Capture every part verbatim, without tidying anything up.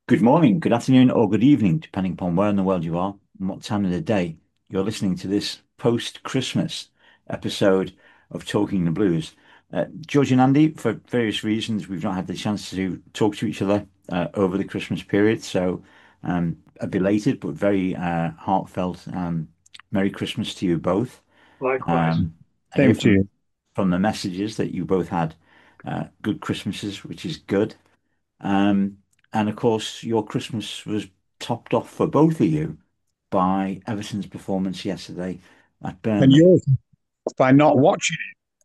Good morning, good afternoon, or good evening, depending upon where in the world you are and what time of the day you're listening to this post-Christmas episode of Talking the Blues. Uh, George and Andy, for various reasons, we've not had the chance to talk to each other uh, over the Christmas period. So, um, a belated but very uh, heartfelt um, Merry Christmas to you both. Likewise. Um, I hear Same to from you. from the messages that you both had uh, good Christmases, which is good. Um, and of course, your Christmas was topped off for both of you by Everton's performance yesterday at And Burnley. yours by not watching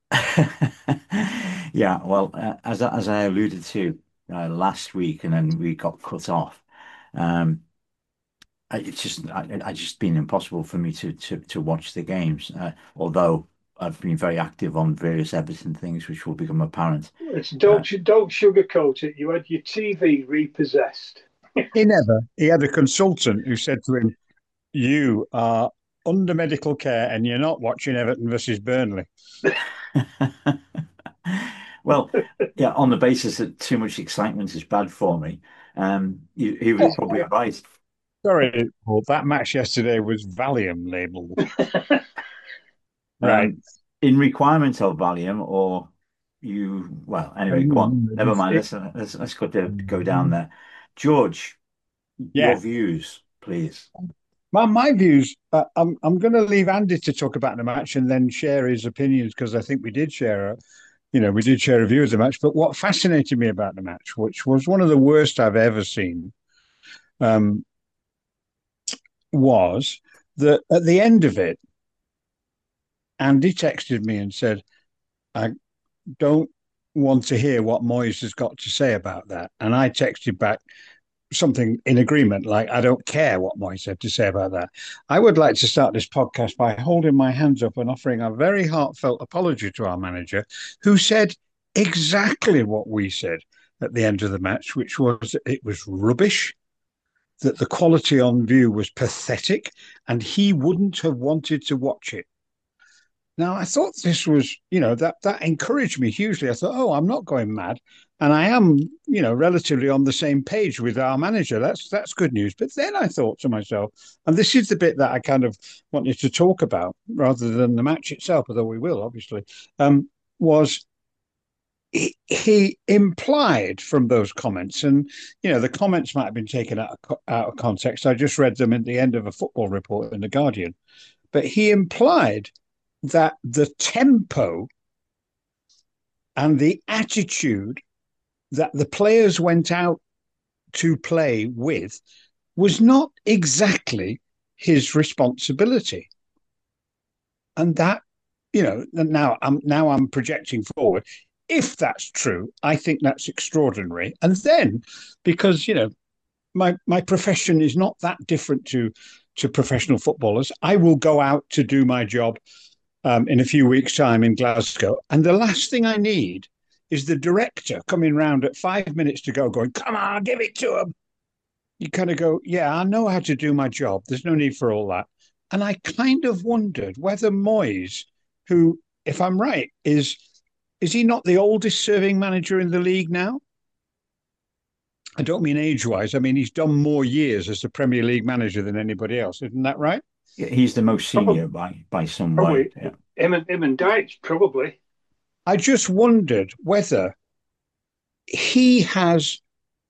Yeah, well, uh, as I- as I alluded to uh, last week, and then we got cut off. Um, I- it's just I, I just been impossible for me to to to watch the games. Uh, although I've been very active on various Everton things, which will become apparent. It's, Uh, don't don't sugarcoat it. You had your T V repossessed. it. He never. He had a consultant who said to him, "You are under medical care and you're not watching Everton versus Burnley." Well, yeah, on the basis that too much excitement is bad for me, um, he, he was probably right. Sorry, Paul, that match yesterday was Valium labelled. Right. Um, in requirement of Valium, or you, well, anyway, go on. Um, Never mind. it- Let's let's let's go to go down there. George, your yeah. views, please. My my views. Uh, I'm I'm going to leave Andy to talk about the match and then share his opinions because I think we did share a you know we did share a view of the match. But what fascinated me about the match, which was one of the worst I've ever seen, um, was that at the end of it, Andy texted me and said, I don't want to hear what Moyes has got to say about that. And I texted back something in agreement, like, I don't care what Moyes had to say about that. I would like to start this podcast by holding my hands up and offering a very heartfelt apology to our manager, who said exactly what we said at the end of the match, which was it was rubbish, that the quality on view was pathetic, and he wouldn't have wanted to watch it. Now, I thought this was, you know, that that encouraged me hugely. I thought, oh, I'm not going mad, and I am, you know, relatively on the same page with our manager. That's that's good news. But then I thought to myself, and this is the bit that I kind of wanted to talk about rather than the match itself, although we will obviously, um, was he, he implied from those comments, and you know, the comments might have been taken out of, out of context. I just read them at the end of a football report in the Guardian, but he implied that the tempo and the attitude that the players went out to play with was not exactly his responsibility. And that, you know, now I'm now I'm projecting forward. If that's true, I think that's extraordinary. And then, because you know, my my profession is not that different to to professional footballers, I will go out to do my job um, in a few weeks' time in Glasgow. And the last thing I need is the director coming round at five minutes to go, going, "Come on, give it to him." You kind of go, "Yeah, I know how to do my job. There's no need for all that." And I kind of wondered whether Moyes, who, if I'm right, is is he not the oldest serving manager in the league now? I don't mean age wise. I mean he's done more years as the Premier League manager than anybody else. Isn't that right? Yeah, he's the most Probably, senior by by some way. probably Yeah. him and him and Dyche, probably. I just wondered whether he has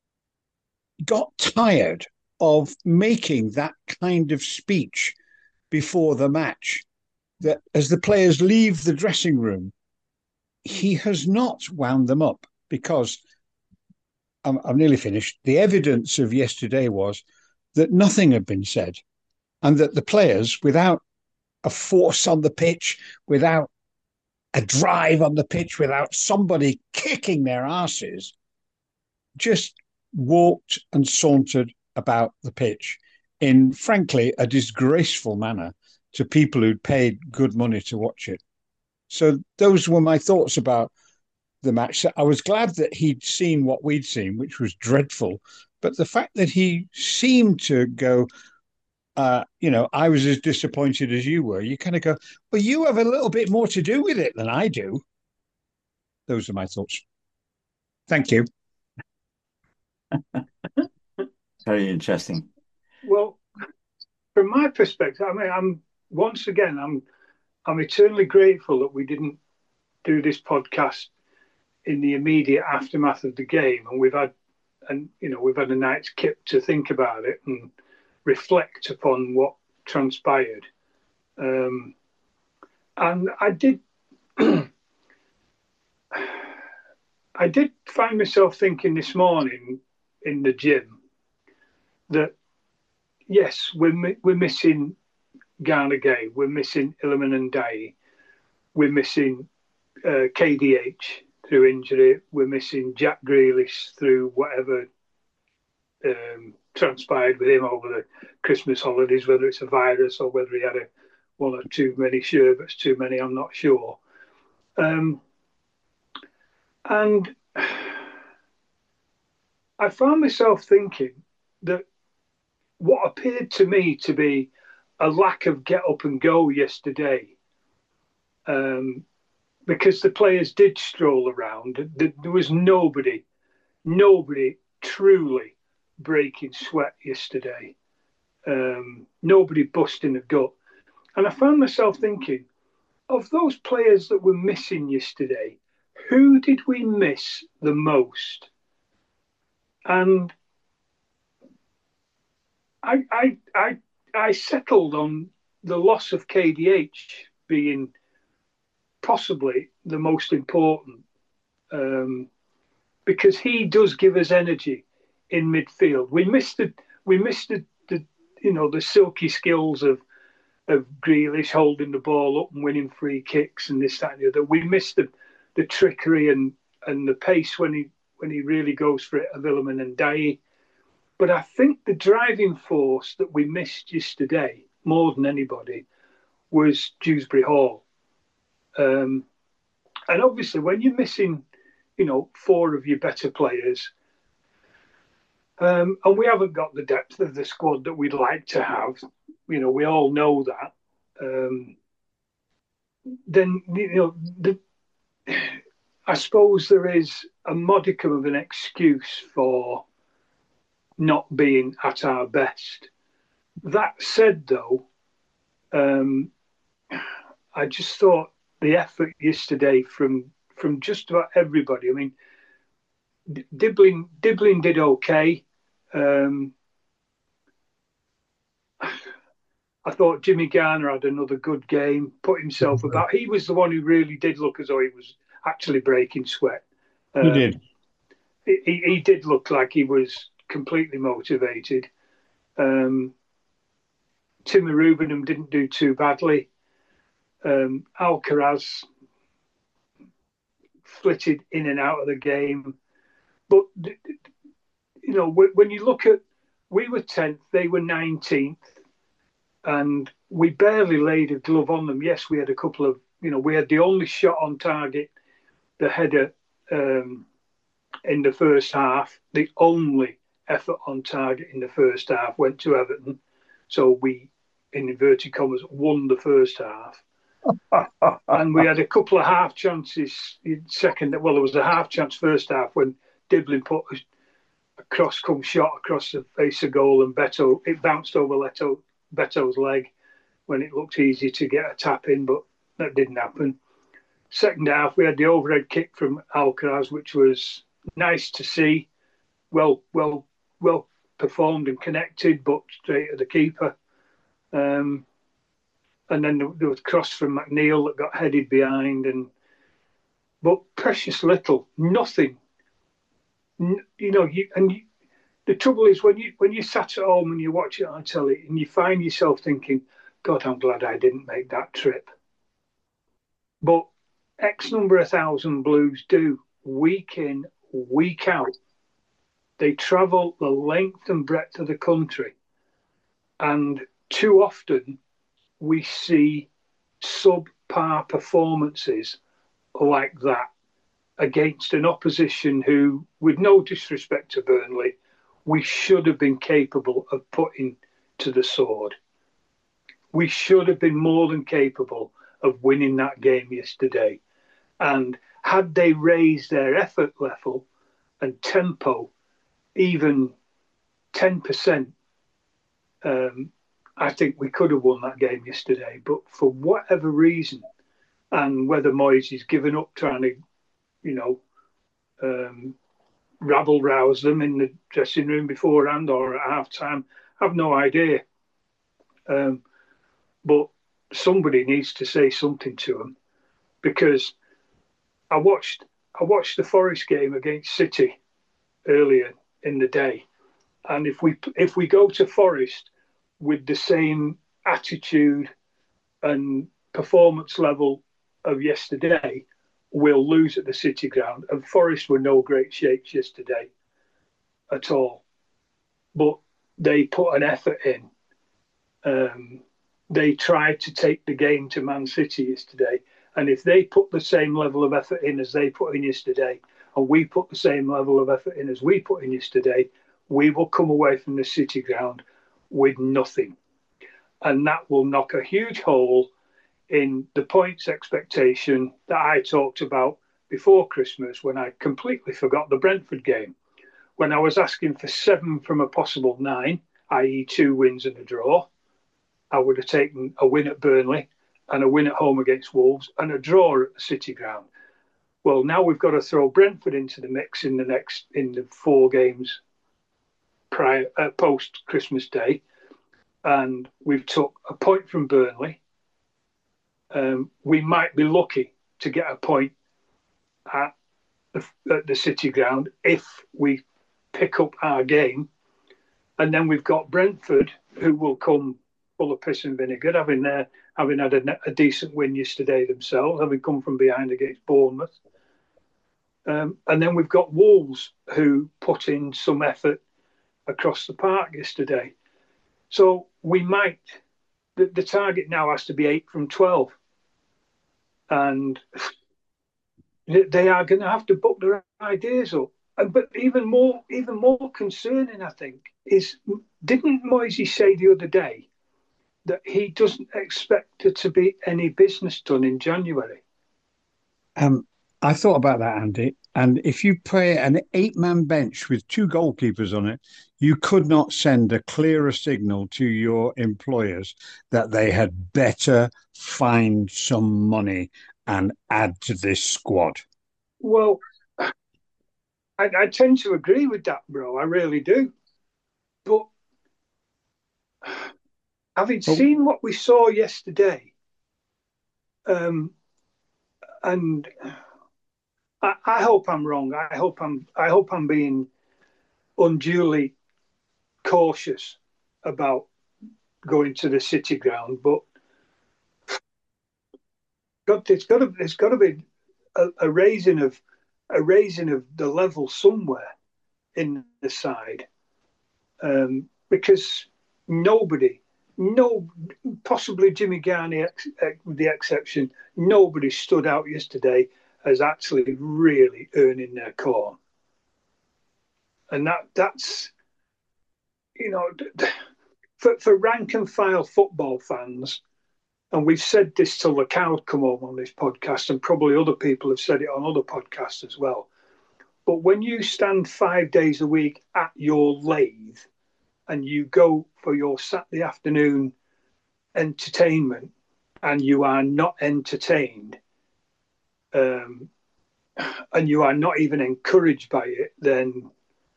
got tired of making that kind of speech before the match. That as the players leave the dressing room, he has not wound them up because I'm, I'm nearly finished. The evidence of yesterday was that nothing had been said, and that the players, without a force on the pitch, without a drive on the pitch, without somebody kicking their asses, just walked and sauntered about the pitch in, frankly, a disgraceful manner to people who'd paid good money to watch it. So those were my thoughts about the match. I was glad that he'd seen what we'd seen, which was dreadful. But the fact that he seemed to go, uh, you know, I was as disappointed as you were. You kind of go, well, you have a little bit more to do with it than I do. Those are my thoughts. Thank you. Very interesting. Well, from my perspective, I mean, I'm once again, I'm I'm eternally grateful that we didn't do this podcast in the immediate aftermath of the game, and we've had, and you know, we've had a night's kip to think about it and reflect upon what transpired. Um, and I did, I did find myself thinking this morning in the gym that yes, we're we're missing Gana Gay, we're missing Iliman Ndiaye, we're missing uh, K D H through injury, we're missing Jack Grealish through whatever um, transpired with him over the Christmas holidays, whether it's a virus or whether he had a, one or too many sherbets, too many, I'm not sure. Um, and I found myself thinking that what appeared to me to be a lack of get up and go yesterday, um, because the players did stroll around. There was nobody, nobody truly breaking sweat yesterday. Um, nobody busting a gut. And I found myself thinking, of those players that were missing yesterday, who did we miss the most? And I, I, I, I settled on the loss of K D H being possibly the most important, um, because he does give us energy in midfield. We missed the, we missed the, the you know, the silky skills of of Grealish holding the ball up and winning free kicks and this, that, and the other. We missed the, the trickery and, and the pace when he when he really goes for it of Iliman Ndiaye. But I think the driving force that we missed yesterday, more than anybody, was Dewsbury Hall. Um, and obviously, when you're missing, you know, four of your better players, um, and we haven't got the depth of the squad that we'd like to have, you know, we all know that. Um, then, you know, the, I suppose there is a modicum of an excuse for not being at our best. That said, though, um, I just thought the effort yesterday from from just about everybody. I mean, Dibbling Dibbling did okay. Um, I thought Jimmy Garner had another good game, put himself about. He was the one who really did look as though he was actually breaking sweat. Um, He did. He, he did look like he was completely motivated. Um, Timmy Rubenham didn't do too badly. Um, Alcaraz flitted in and out of the game. But, you know, when you look at, we were tenth, they were nineteenth, and we barely laid a glove on them. Yes, we had a couple of, you know, we had the only shot on target, the header um, in the first half. The only effort on target in the first half went to Everton. So we, in inverted commas, won the first half. And we had a couple of half chances second. Well, there was a half chance first half when Diblin put a, a cross come shot across the face of goal, and Beto, it bounced over Leto, Beto's leg when it looked easy to get a tap in, but that didn't happen. Second half, we had the overhead kick from Alcaraz, which was nice to see. Well, well, well performed and connected, but straight at the keeper. Um, and then there was a cross from McNeil that got headed behind, and but precious little, nothing. You know, you, and you, the trouble is when you when you sat at home and you watch it on telly, and you find yourself thinking, "God, I'm glad I didn't make that trip." But X number of thousand Blues do week in, week out. They travel the length and breadth of the country, and too often we see subpar performances like that against an opposition who, with no disrespect to Burnley, we should have been capable of putting to the sword. We should have been more than capable of winning that game yesterday. And had they raised their effort level and tempo even ten percent, um, I think we could have won that game yesterday. But for whatever reason, and whether Moyes has given up trying to, you know, um, rabble rouse them in the dressing room beforehand or at half time, I have no idea. Um, but somebody needs to say something to them, because I watched I watched the Forest game against City earlier in the day, and if we if we go to Forest with the same attitude and performance level of yesterday, we'll lose at the City ground. And Forest were no great shakes yesterday at all, but they put an effort in. Um, they tried to take the game to Man City yesterday, and if they put the same level of effort in as they put in yesterday, and we put the same level of effort in as we put in yesterday, we will come away from the City ground with nothing. And that will knock a huge hole in the points expectation that I talked about before Christmas, when I completely forgot the Brentford game. When I was asking for seven from a possible nine, that is two wins and a draw, I would have taken a win at Burnley and a win at home against Wolves and a draw at the City ground. Well, now we've got to throw Brentford into the mix in the next in the four games prior uh, post Christmas Day, and we've took a point from Burnley. Um, we might be lucky to get a point at the, at the City ground if we pick up our game, and then we've got Brentford, who will come full of piss and vinegar, having their having had a, a decent win yesterday themselves, having come from behind against Bournemouth. Um, and then we've got Wolves, who put in some effort across the park yesterday. So we might, the, the target now has to be eight from twelve. And they are going to have to book their ideas up. And, but even more, even more concerning, I think, is, didn't Moisey say the other day that he doesn't expect there to be any business done in January? Um, I thought about that, Andy. And if you play an eight-man bench with two goalkeepers on it, you could not send a clearer signal to your employers that they had better find some money and add to this squad. Well, I, I tend to agree with that, bro. I really do. But having Oh. seen what we saw yesterday, um, and I, I hope I'm wrong. I hope I'm. I hope I'm being unduly cautious about going to the City ground. But God, it's got to. It's got to be a, a raising of a raising of the level somewhere in the side, um, because nobody, no, possibly Jimmy Garney ex, ex, the exception, nobody stood out yesterday as actually really earning their corn. And that that's, you know, for, for rank and file football fans, and we've said this till the cows come home on this podcast, and probably other people have said it on other podcasts as well. But when you stand five days a week at your lathe and you go for your Saturday afternoon entertainment and you are not entertained, um, and you are not even encouraged by it, then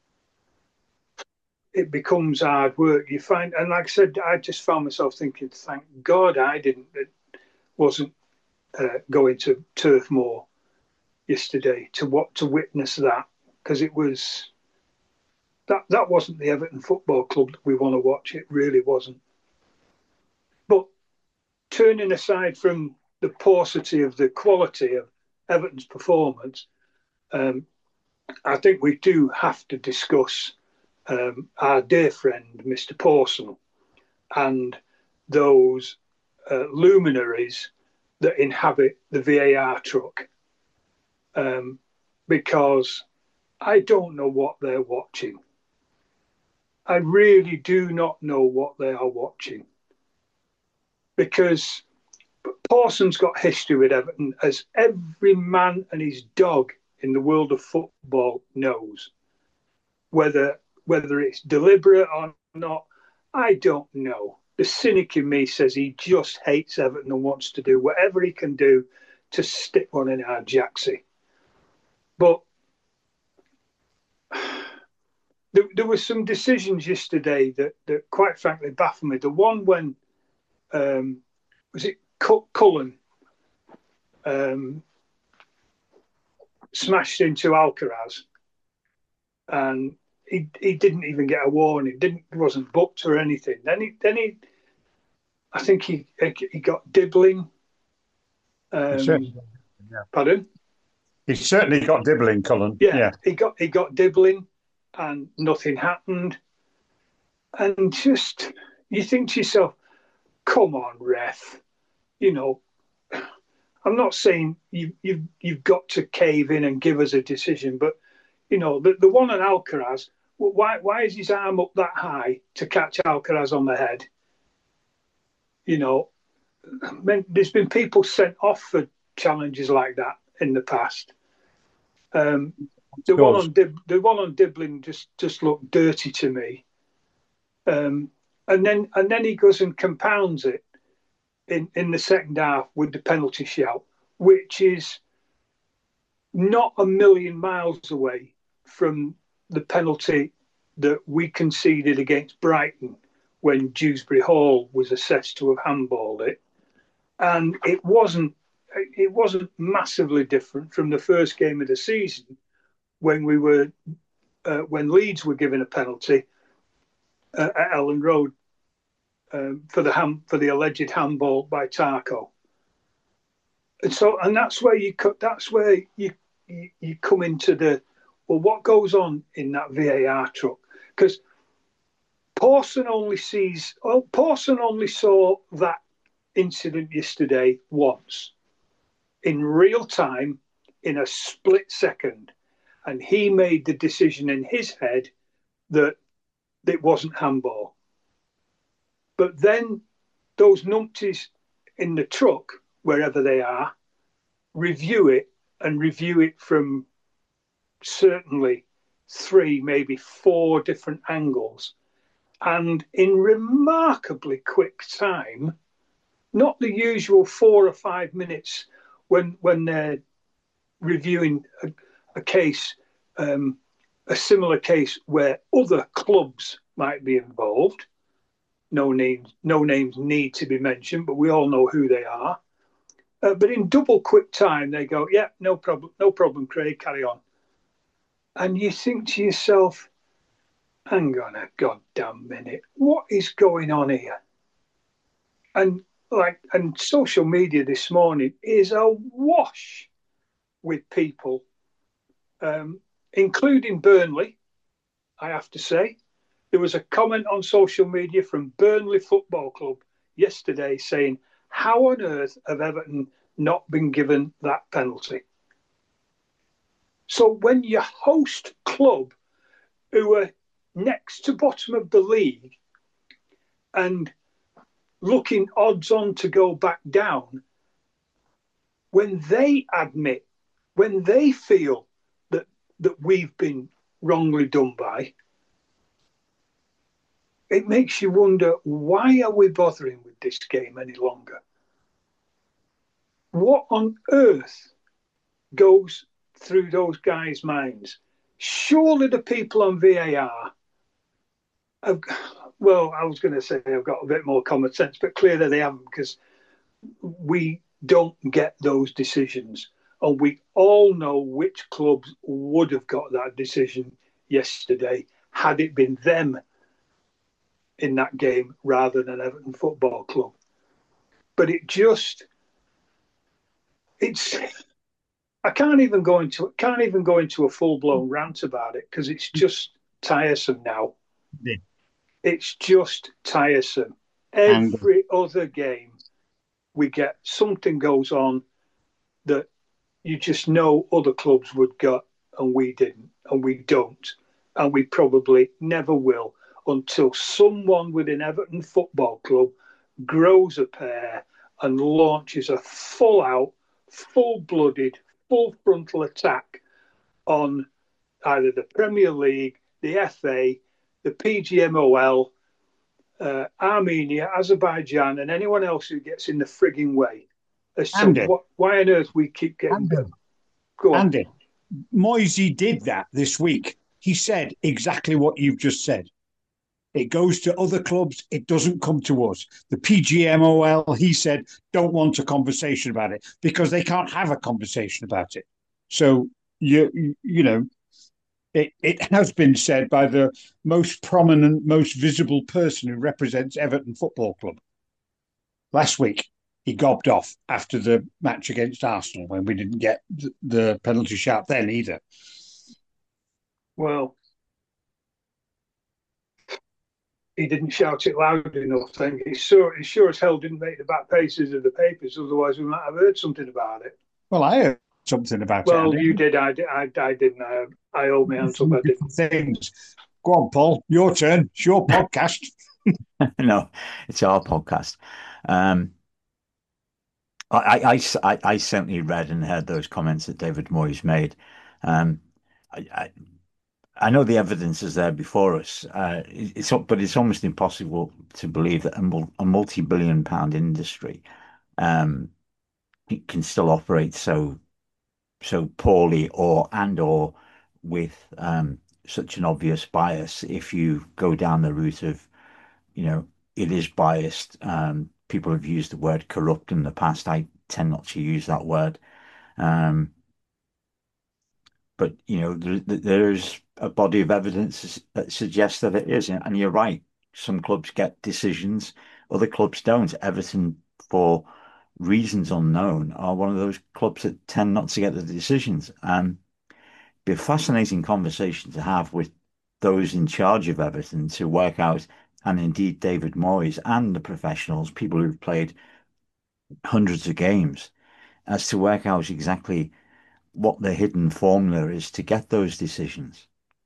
it becomes hard work. You find, and like I said, I just found myself thinking, thank God I didn't, wasn't uh, going to Turf Moor yesterday to what to witness that, because it was that that wasn't the Everton Football Club that we want to watch. It really wasn't. But turning aside from the paucity of the quality of Everton's performance, um, I think we do have to discuss um, our dear friend Mister Pawson and those uh, luminaries that inhabit the V A R truck, um, because I don't know what they're watching. I really do not know what they are watching, because Pawson's got history with Everton, as every man and his dog in the world of football knows. Whether whether it's deliberate or not, I don't know. The cynic in me says he just hates Everton and wants to do whatever he can do to stick one in our Jacksy. But there, there were some decisions yesterday that, that quite frankly baffled me. The one when, um, was it Cullen um, smashed into Alcaraz, and he he didn't even get a warning. Didn't wasn't booked or anything. Then he then he, I think he he got dibbling. Um, He certainly got, yeah. Pardon? He certainly got dibbling, Cullen. Yeah, yeah, he got he got dibbling, and nothing happened. And just you think to yourself, come on, ref. You know, I'm not saying you you you've got to cave in and give us a decision, but you know the the one on Alcaraz. Why why is his arm up that high to catch Alcaraz on the head? You know, I mean, there's been people sent off for challenges like that in the past. Um, the one on Dib, the one on Dibbling just just looked dirty to me. Um, and then and then he goes and compounds it in, in the second half with the penalty shout, which is not a million miles away from the penalty that we conceded against Brighton when Dewsbury Hall was assessed to have handballed it. And it wasn't it wasn't massively different from the first game of the season when we were uh, when Leeds were given a penalty uh, at Elland Road um, for the ham, for the alleged handball by Tarko. And so and that's where you that's where you you, you come into the well, what goes on in that V A R truck? Because Pawson only sees well, Pawson only saw that incident yesterday once in real time in a split second, and he made the decision in his head that it wasn't handball. But then those numpties in the truck, wherever they are, review it and review it from certainly three, maybe four different angles, and in remarkably quick time, not the usual four or five minutes when when they're reviewing a, a case, um, a similar case where other clubs might be involved. No names, no names need to be mentioned, but we all know who they are. Uh, but in double quick time, they go, "Yeah, no problem, no problem, Craig, carry on." And you think to yourself, "Hang on a goddamn minute, what is going on here?" And like, and social media this morning is awash with people, um, including Burnley. I have to say, there was a comment on social media from Burnley Football Club yesterday saying, "How on earth have Everton not been given that penalty?" So when your host club, who are next to bottom of the league and looking odds on to go back down, when they admit, when they feel that that we've been wrongly done by, it makes you wonder, why are we bothering with this game any longer? What on earth goes through those guys' minds? Surely the people on V A R have, well, I was going to say I've got a bit more common sense, but clearly they haven't, because we don't get those decisions. And we all know which clubs would have got that decision yesterday had it been them in that game rather than Everton Football Club. But it just, it's, I can't even go into, can't even go into a full-blown rant about it because it's just tiresome now. Yeah. It's just tiresome. Every and, other game, we get something goes on that you just know other clubs would get, and we didn't, and we don't, and we probably never will until someone within Everton Football Club grows a pair and launches a full-out, full-blooded, full-frontal attack on either the Premier League, the F A, the P G M O L, uh, Armenia, Azerbaijan, and anyone else who gets in the frigging way as to Andy, what, why on earth we keep getting. Andy, Go on. Andy, Moisey did that this week. He said exactly what you've just said. It goes to other clubs. It doesn't come to us. The P G M O L, he said, don't want a conversation about it because they can't have a conversation about it. So, you you know, it, it has been said by the most prominent, most visible person who represents Everton Football Club. Last week, he gobbed off after the match against Arsenal when we didn't get the penalty shout then either. Well, he didn't shout it loud enough. I think he sure, he sure as hell didn't make the back pages of the papers. Otherwise, we might have heard something about it. Well, I heard something about well, it. Well, you did. I, I, I didn't. I, I hold my hands up. I didn't. Things. Go on, Paul. Your turn. It's your podcast. No, it's our podcast. Um, I, I, I, I certainly read and heard those comments that David Moyes made. Um, I, I, I know the evidence is there before us. Uh, it's but it's almost impossible to believe that a, a multi-billion pound industry um, can still operate so so poorly or and or with um, such an obvious bias. If you go down the route of, you know, it is biased. Um, people have used the word corrupt in the past. I tend not to use that word. Um, but, you know, there, there's a body of evidence that suggests that it is. And you're right. Some clubs get decisions, other clubs don't. Everton, for reasons unknown, are one of those clubs that tend not to get the decisions. And be a fascinating conversation to have with those in charge of Everton to work out, and indeed David Moyes and the professionals, people who've played hundreds of games, as to work out exactly what the hidden formula is to get those decisions.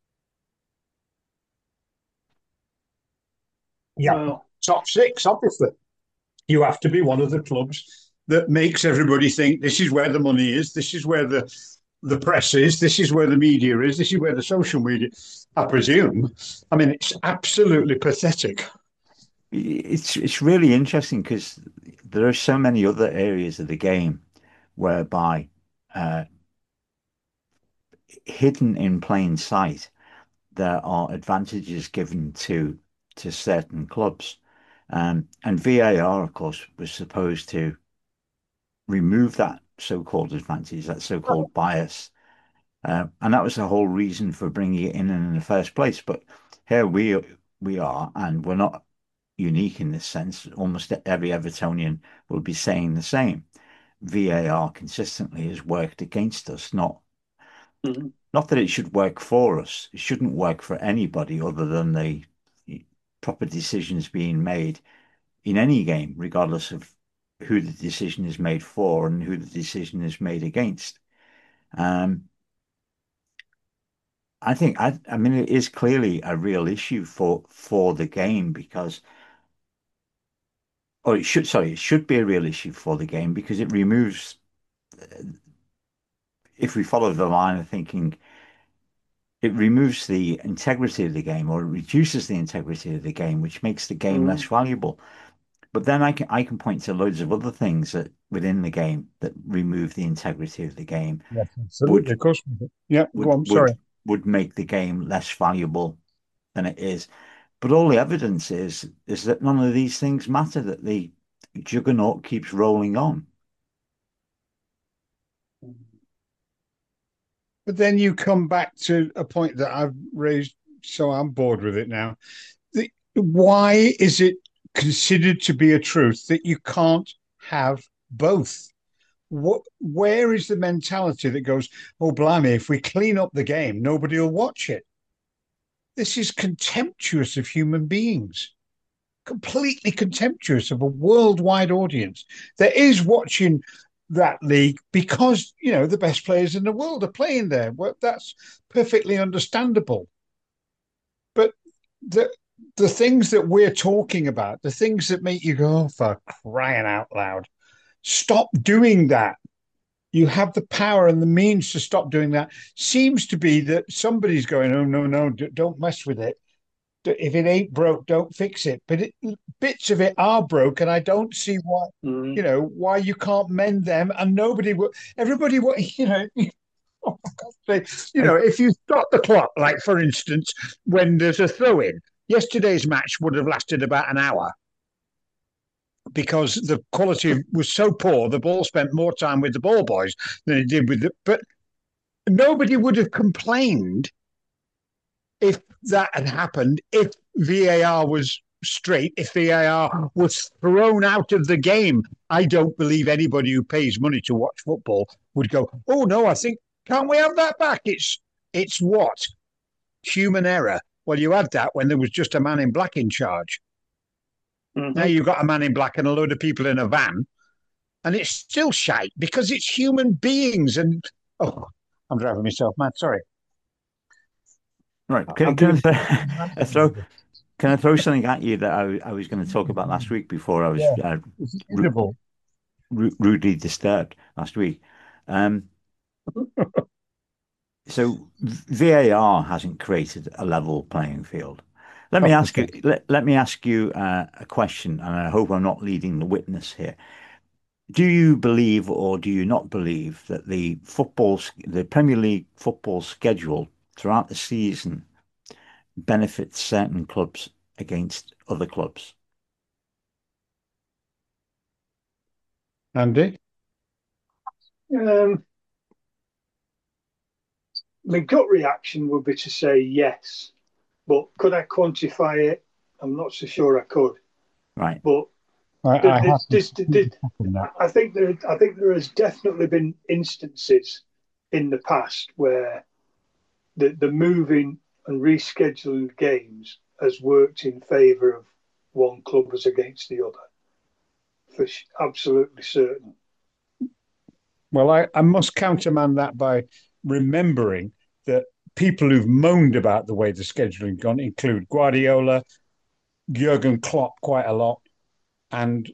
Yeah, well, top six, obviously. You have to be one of the clubs that makes everybody think this is where the money is, this is where the the press is, this is where the media is, this is where the social media, I presume. I mean, it's absolutely pathetic. It's it's really interesting because there are so many other areas of the game whereby uh, hidden in plain sight, there are advantages given to to certain clubs. Um, and V A R, of course, was supposed to remove that so-called advantage, that so-called bias. Uh, and that was the whole reason for bringing it in in the first place. But here we we are, and we're not unique in this sense. Almost every Evertonian will be saying the same. V A R consistently has worked against us, not mm-hmm. not that it should work for us. It shouldn't work for anybody other than the proper decisions being made in any game, regardless of who the decision is made for and who the decision is made against. Um, I think I, I mean it is clearly a real issue for for the game because, or it should sorry, it should be a real issue for the game because it removes. If we follow the line of thinking, it removes the integrity of the game or it reduces the integrity of the game, which makes the game mm. less valuable. But then I can I can point to loads of other things that within the game that remove the integrity of the game. Yes, absolutely. Would, of course. Yeah, would, go on, sorry. Would, would make the game less valuable than it is. But all the evidence is is that none of these things matter, that the juggernaut keeps rolling on. But then you come back to a point that I've raised, so I'm bored with it now. The, why is it considered to be a truth that you can't have both? What, where is the mentality that goes, oh, blimey, if we clean up the game, nobody will watch it? This is contemptuous of human beings, completely contemptuous of a worldwide audience that is watching that league because, you know, the best players in the world are playing there. Well, that's perfectly understandable. But the the things that we're talking about, the things that make you go, oh, for crying out loud, stop doing that. You have the power and the means to stop doing that. Seems to be that somebody's going, oh, no, no, don't mess with it. if it ain't broke, don't fix it. But it, bits of it are broke, and I don't see why, Mm. you know, why you can't mend them. And nobody will, everybody will, you know, oh, you know, if you stop the clock, like for instance, when there's a throw in, yesterday's match would have lasted about an hour because the quality was so poor. The ball spent more time with the ball boys than it did with the. But nobody would have complained if that had happened, if V A R was straight, if V A R was thrown out of the game. I don't believe anybody who pays money to watch football would go, oh no, I think, can't we have that back? It's it's what? Human error. Well, you had that when there was just a man in black in charge. Mm-hmm. Now you've got a man in black and a load of people in a van, and it's still shite because it's human beings. And oh, I'm driving myself mad. Sorry. Right. Can, can, I, th- throw, can I throw something at you that I, I was going to talk about last week before I was Yeah, uh, it's ru- ru- rudely disturbed last week? Um, so V A R hasn't created a level playing field. Let me ask you. Let, let me ask you uh, a question, and I hope I'm not leading the witness here. Do you believe or do you not believe that the football, the Premier League football schedule throughout the season benefits certain clubs against other clubs? Andy? Um, my gut reaction would be to say yes, but could I quantify it? I'm not so sure I could. Right. But I, I, this, this, this, I think there, I think there has definitely been instances in the past where the the moving and rescheduling games has worked in favour of one club as against the other. For absolutely certain. Well, I, I must countermand that by remembering that people who've moaned about the way the scheduling gone include Guardiola, Jurgen Klopp quite a lot, and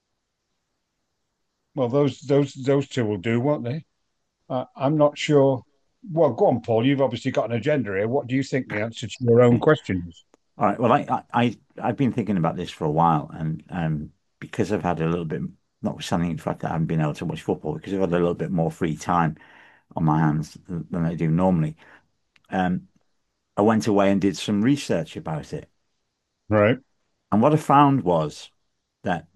well, those those those two will do, won't they? Uh, I'm not sure. Well, go on, Paul. You've obviously got an agenda here. What do you think the answer to your own question is? All right. Well, I, I, I've been thinking about this for a while, and um, because I've had a little bit, notwithstanding the fact that I haven't been able to watch football, because I've had a little bit more free time on my hands than, than I do normally, um, I went away and did some research about it. Right. And what I found was that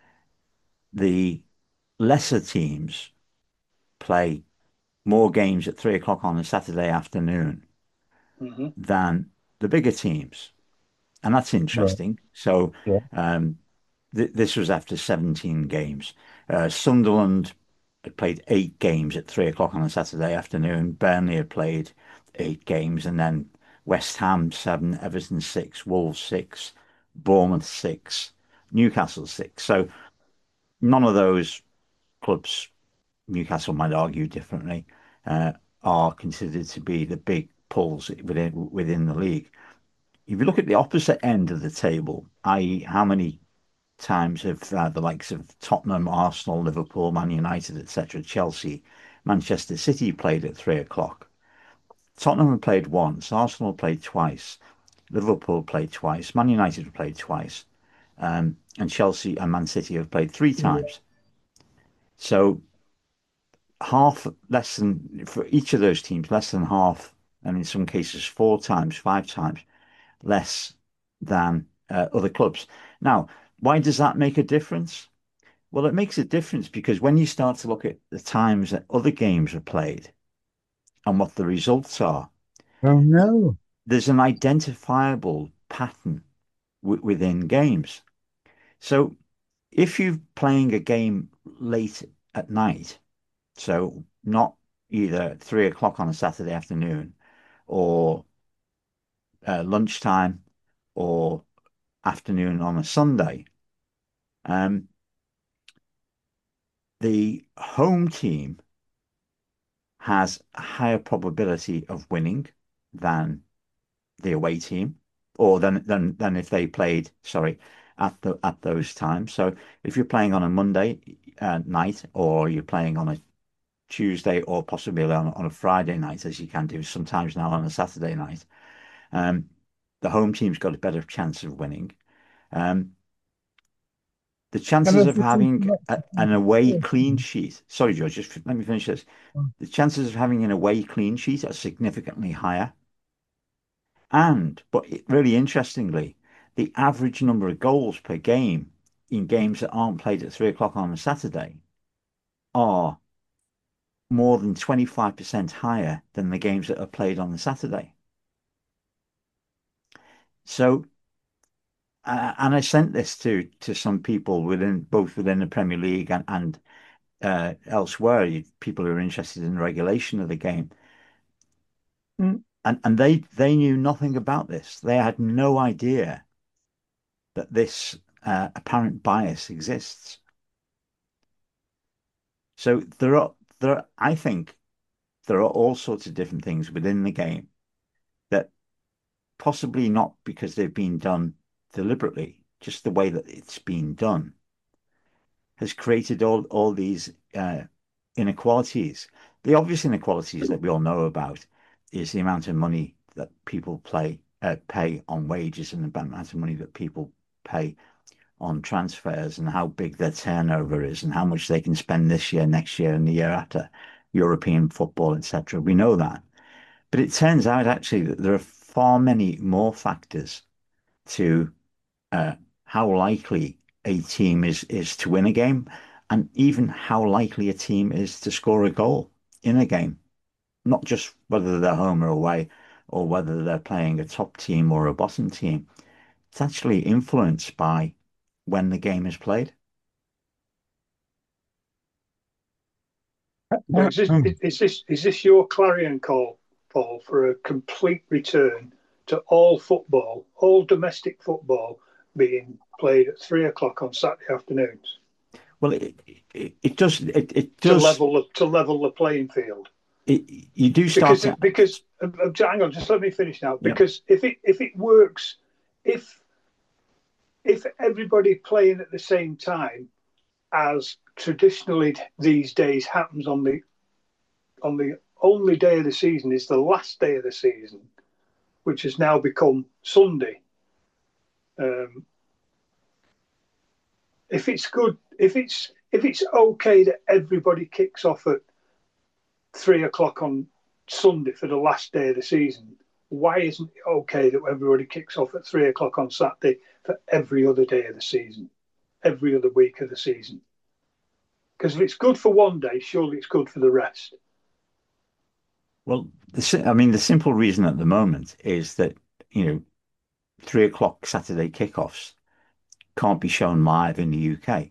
the lesser teams play more games at three o'clock on a Saturday afternoon mm-hmm. than the bigger teams. And that's interesting. Right. So yeah. um, th this was after seventeen games. Uh, Sunderland had played eight games at three o'clock on a Saturday afternoon. Burnley had played eight games, and then West Ham seven, Everton six, Wolves six, Bournemouth six, Newcastle six. So none of those clubs, Newcastle might argue differently, uh, are considered to be the big pulls within within the league. If you look at the opposite end of the table, that is, how many times have uh, the likes of Tottenham, Arsenal, Liverpool, Man United, et cetera, Chelsea, Manchester City played at three o'clock? Tottenham have played once, Arsenal played twice, Liverpool played twice, Man United played twice, um, and Chelsea and Man City have played three times. So half, less than, for each of those teams, less than half, and in some cases four times, five times less than uh, other clubs. Now, why does that make a difference? Well, it makes a difference because when you start to look at the times that other games are played and what the results are, oh no, there's an identifiable pattern w within games. So if you're playing a game late at night, so not either three o'clock on a Saturday afternoon or uh, lunchtime or afternoon on a Sunday, um, the home team has a higher probability of winning than the away team, or than than than if they played, sorry, at the at those times. So if you're playing on a Monday uh, night, or you're playing on a Tuesday, or possibly on, on a Friday night, as you can do sometimes now on a Saturday night, um, the home team's got a better chance of winning. Um, the And chances if of you think having about a, an away it, clean sheet, sorry, George, just let me finish this. The chances of having an away clean sheet are significantly higher. And, but really interestingly, the average number of goals per game in games that aren't played at three o'clock on a Saturday are more than twenty-five percent higher than the games that are played on the Saturday. So, uh, and I sent this to to some people within both within the Premier League and, and uh, elsewhere, people who are interested in the regulation of the game. Mm, And and they they knew nothing about this. They had no idea that this uh, apparent bias exists. So there are there are, I think there are all sorts of different things within the game that possibly not because they've been done deliberately, just the way that it's been done has created all all these uh, inequalities. The obvious inequalities that we all know about is the amount of money that people play uh, pay on wages and the amount of money that people pay on transfers and how big their turnover is and how much they can spend this year, next year, and the year after, European football, et cetera. We know that. But it turns out actually that there are far many more factors to uh, how likely a team is is to win a game, and even how likely a team is to score a goal in a game, not just whether they're home or away, or whether they're playing a top team or a bottom team. It's actually influenced by when the game is played. So is this is this is this your clarion call, Paul, for a complete return to all football, all domestic football being played at three o'clock on Saturday afternoons Well, it it, it does it, it to does level the, to level the playing field? it, you do start Because to because uh, uh, hang on, just let me finish now. yeah. Because if it if it works, if if everybody playing at the same time, as traditionally these days happens on the on the only day of the season is the last day of the season, which has now become Sunday. Um, if it's good, if it's if it's okay that everybody kicks off at three o'clock on Sunday for the last day of the season, why isn't it okay that everybody kicks off at three o'clock on Saturday for every other day of the season, every other week of the season? Because if it's good for one day, surely it's good for the rest. Well, the, I mean, the simple reason at the moment is that, you know, three o'clock Saturday kickoffs can't be shown live in the U K.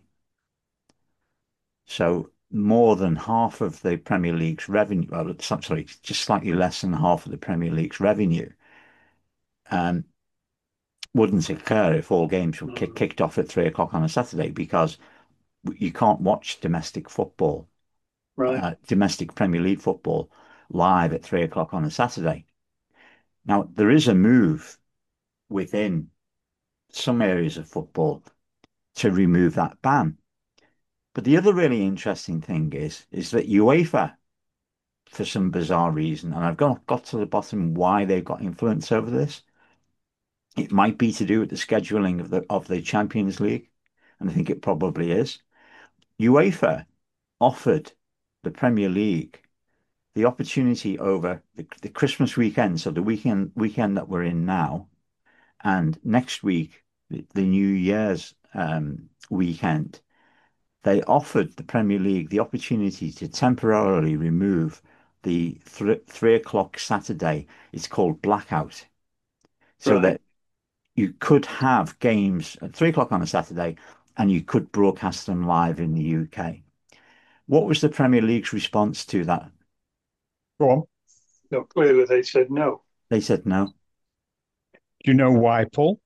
So more than half of the Premier League's revenue, well, sorry, just slightly less than half of the Premier League's revenue um, wouldn't occur if all games were kick, kicked off at three o'clock on a Saturday because you can't watch domestic football, Right. uh, domestic Premier League football live at three o'clock on a Saturday. Now, there is a move within some areas of football to remove that ban. But the other really interesting thing is, is that UEFA, for some bizarre reason, and I've got, got to the bottom why they've got influence over this. It might be to do with the scheduling of the of the Champions League, and I think it probably is. UEFA offered the Premier League the opportunity over the, the Christmas weekend, so the weekend weekend that we're in now, and next week, the, the New Year's um, weekend, they offered the Premier League the opportunity to temporarily remove the th three o'clock Saturday. It's called blackout, so Right. that you could have games at three o'clock on a Saturday, and you could broadcast them live in the U K. What was the Premier League's response to that? Go on. No, clearly they said no. They said no. Do you know why, Paul?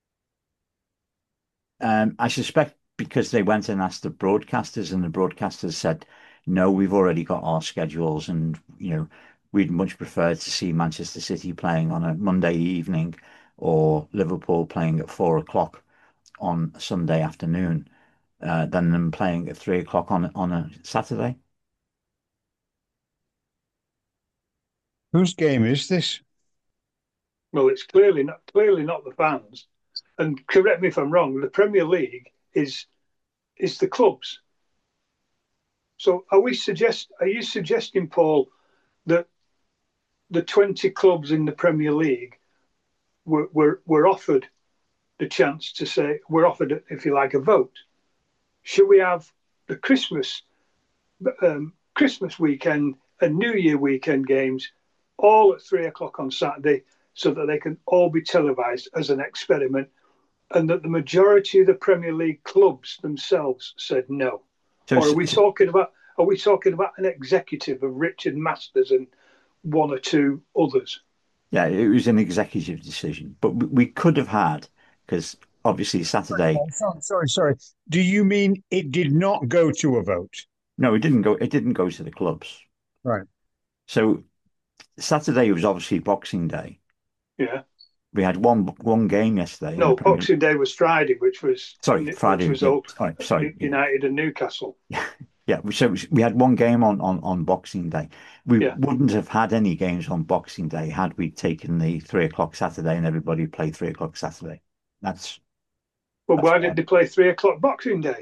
Um, I suspect because they went and asked the broadcasters, and the broadcasters said, "No, we've already got our schedules, and you know, we'd much prefer to see Manchester City playing on a Monday evening or Liverpool playing at four o'clock on Sunday afternoon uh, than them playing at three o'clock on on a Saturday." Whose game is this? Well, it's clearly not clearly not the fans. And correct me if I'm wrong. The Premier League is is the clubs. So are we suggest are you suggesting, Paul, that the twenty clubs in the Premier League were were, were offered the chance to say were offered, if you like, a vote? Should we have the Christmas um, Christmas weekend and New Year weekend games all at three o'clock on Saturday, so that they can all be televised as an experiment, and that the majority of the Premier League clubs themselves said no? So, Or are we so talking about are we talking about an executive of Richard Masters and one or two others? yeah, it was an executive decision, but we we could have had, because obviously Saturday, Oh, sorry, sorry, sorry. Do you mean it did not go to a vote? no, it didn't go. It didn't go to the clubs. Right. So Saturday was obviously Boxing Day. Yeah. We had one one game yesterday in the No, Premier. Boxing Day was Friday, which was Sorry, which Friday. was Yeah, all sorry, sorry. Yeah, United and Newcastle. yeah, yeah. So we had one game on on on Boxing Day. We Yeah. wouldn't have had any games on Boxing Day had we taken the three o'clock Saturday and everybody played three o'clock Saturday. That's Well, that's why why. did they play three o'clock Boxing Day?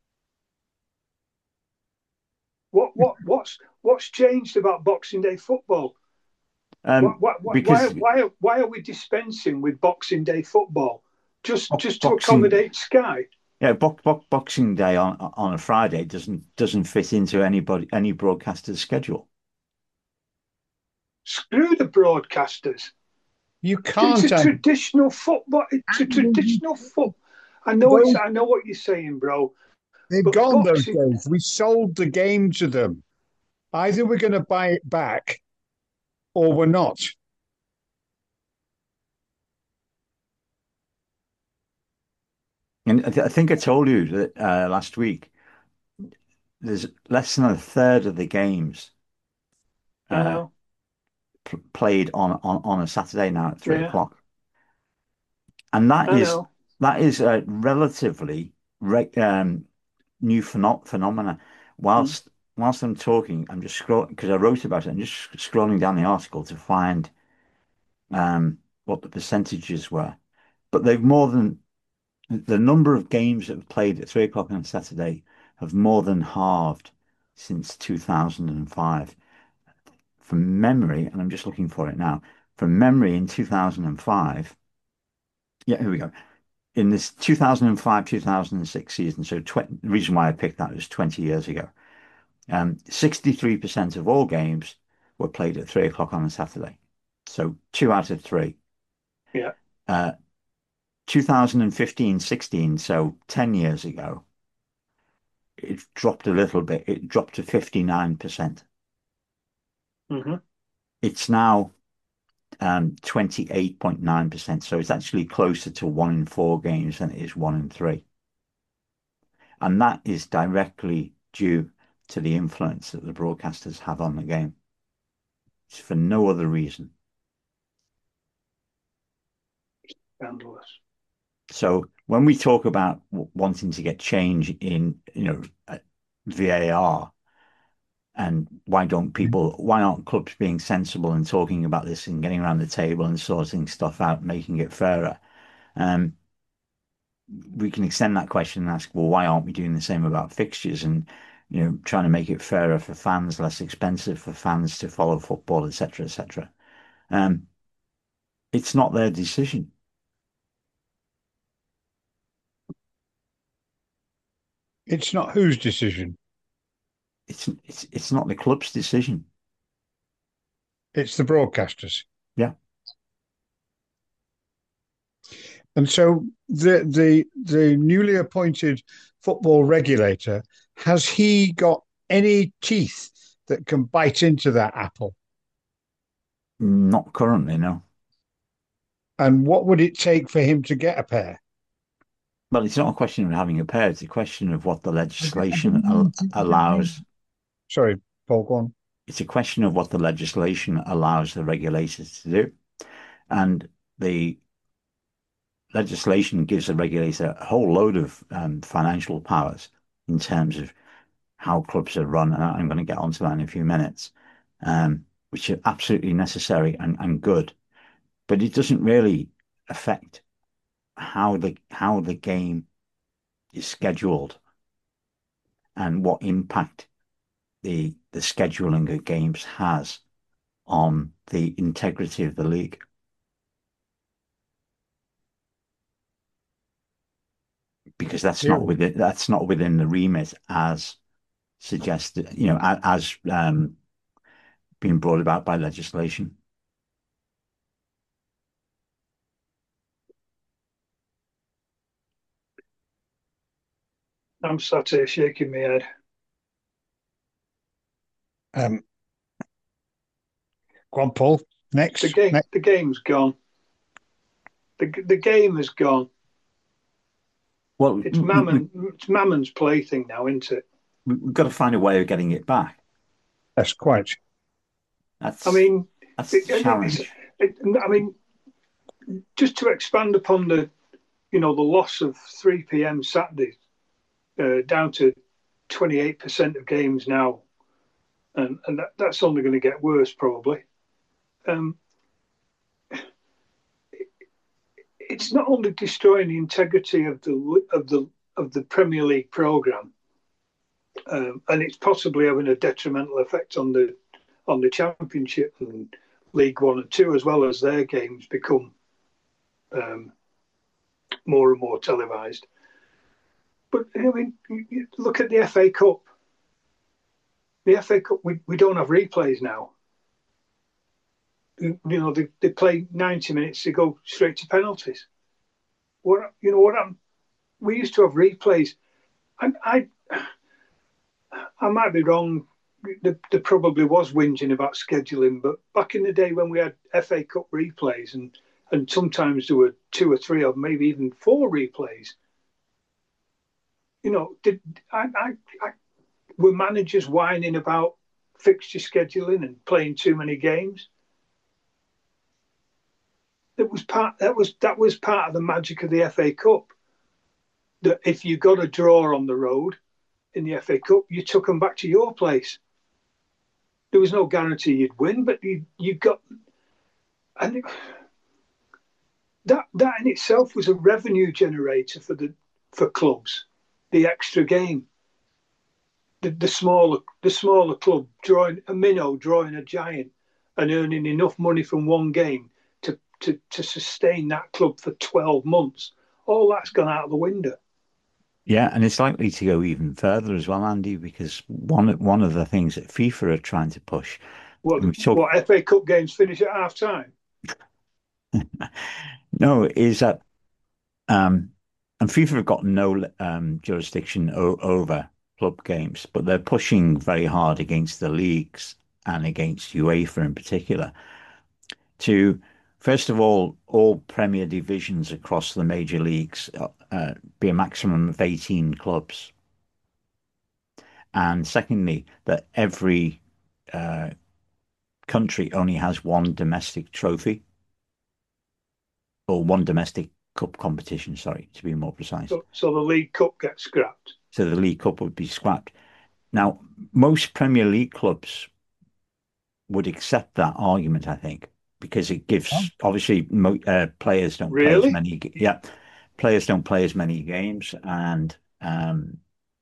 What what what's what's changed about Boxing Day football? Um, What, what, what, why because why why are we dispensing with Boxing Day football just bo just to boxing, accommodate Sky? yeah, bo bo Boxing Day on on a Friday doesn't doesn't fit into anybody any broadcaster's schedule. Screw the broadcasters. You It's a can't have traditional football. It's a traditional foot. I know it's. those. I know what you're saying, bro. They've But gone those boxing. days. We sold the game to them. Either we're going to buy it back or we're not. And I, th I think I told you that uh, last week there's less than a third of the games I uh, know. pl played on, on on a Saturday now at three Yeah, o'clock, and that I is know. that is a relatively re um, new pheno phenomena. Mm. Whilst whilst I'm talking, I'm just scrolling because I wrote about it. I'm just scrolling down the article to find um, what the percentages were. But they've more than the number of games that have played at three o'clock on Saturday have more than halved since two thousand five. From memory, and I'm just looking for it now, from memory in two thousand five, yeah, here we go. In this two thousand five two thousand six season, so tw the reason why I picked that was twenty years ago, um, sixty-three percent of all games were played at three o'clock on a Saturday. So two out of three. Yeah. Uh, two thousand fifteen sixteen, so ten years ago, it dropped a little bit. It dropped to fifty-nine percent. Hmm. It's now um, twenty-eight point nine percent. So it's actually closer to one in four games than it is one in three. And that is directly due to the influence that the broadcasters have on the game. It's for no other reason. Scandalous. So when we talk about wanting to get change in, you know, uh, V A R, and why don't people, why aren't clubs being sensible and talking about this and getting around the table and sorting stuff out, making it fairer? Um, we can extend that question and ask, well, why aren't we doing the same about fixtures and, you know, trying to make it fairer for fans, less expensive for fans to follow football, et cetera, et cetera. Um, it's not their decision. It's not whose decision. It's it's it's not the club's decision. It's the broadcasters. Yeah. And so the the the newly appointed football regulator, has he got any teeth that can bite into that apple? Not currently, no. And what would it take for him to get a pair? Well, it's not a question of having a pair. It's a question of what the I don't, I legislation don't al mean to, I don't allows. mean. Sorry, Paul, go on. It's a question of what the legislation allows the regulators to do. And the legislation gives the regulator a whole load of um, financial powers in terms of how clubs are run. And I'm going to get onto that in a few minutes, um, which are absolutely necessary and, and good. but it doesn't really affect how the how the game is scheduled and what impact the the scheduling of games has on the integrity of the league. Because that's Yeah. not within that's not within the remit as suggested, you know, a- as um, being brought about by legislation. I'm sat here shaking my head. Um, go on, Paul. The Next. game, Next. the game's gone. The the game has gone. Well, It's we, we, Mammon. It's Mammon's plaything now, isn't it? we've got to find a way of getting it back. That's quite. I That's mean, that's it, the it's, challenge. it, I mean, just to expand upon the, you know, the loss of three p m Saturdays uh, down to twenty-eight percent of games now, and and that, that's only going to get worse probably. Um, it's not only destroying the integrity of the of the of the Premier League program, um, and it's possibly having a detrimental effect on the on the Championship and League One and Two, as well as their games become um, more and more televised. But I mean, look at the F A Cup. The F A Cup, we, we don't have replays now. You know, they, they play ninety minutes, they go straight to penalties. What you know what I'm, we used to have replays. I I, I might be wrong. There, there probably was whinging about scheduling, but back in the day when we had F A Cup replays, and and sometimes there were two or three or maybe even four replays. You know, did I, I, I were managers whining about fixture scheduling and playing too many games? That was part. That was that was part of the magic of the F A Cup. That if you got a draw on the road in the F A Cup, you took them back to your place. There was no guarantee you'd win, but you you got, and it, that that in itself was a revenue generator for the for clubs. The extra game, the, the smaller the smaller club drawing a minnow, drawing a giant, and earning enough money from one game to to to sustain that club for twelve months. All that's gone out of the window. Yeah, and it's likely to go even further as well, Andy, because one one of the things that FIFA are trying to push, What and we talk what F A Cup games finish at half time? no, is that um, and FIFA have got no um, jurisdiction o over club games, but they're pushing very hard against the leagues and against UEFA in particular to, first of all, all Premier divisions across the major leagues uh, uh, be a maximum of eighteen clubs. And secondly, that every uh, country only has one domestic trophy or one domestic cup competition, sorry, to be more precise. So, so the League Cup gets scrapped. So the League Cup would be scrapped. Now, most Premier League clubs would accept that argument, I think, because it Oh, gives obviously mo uh, players don't play as Really? many, yeah, players don't play as many games, and um,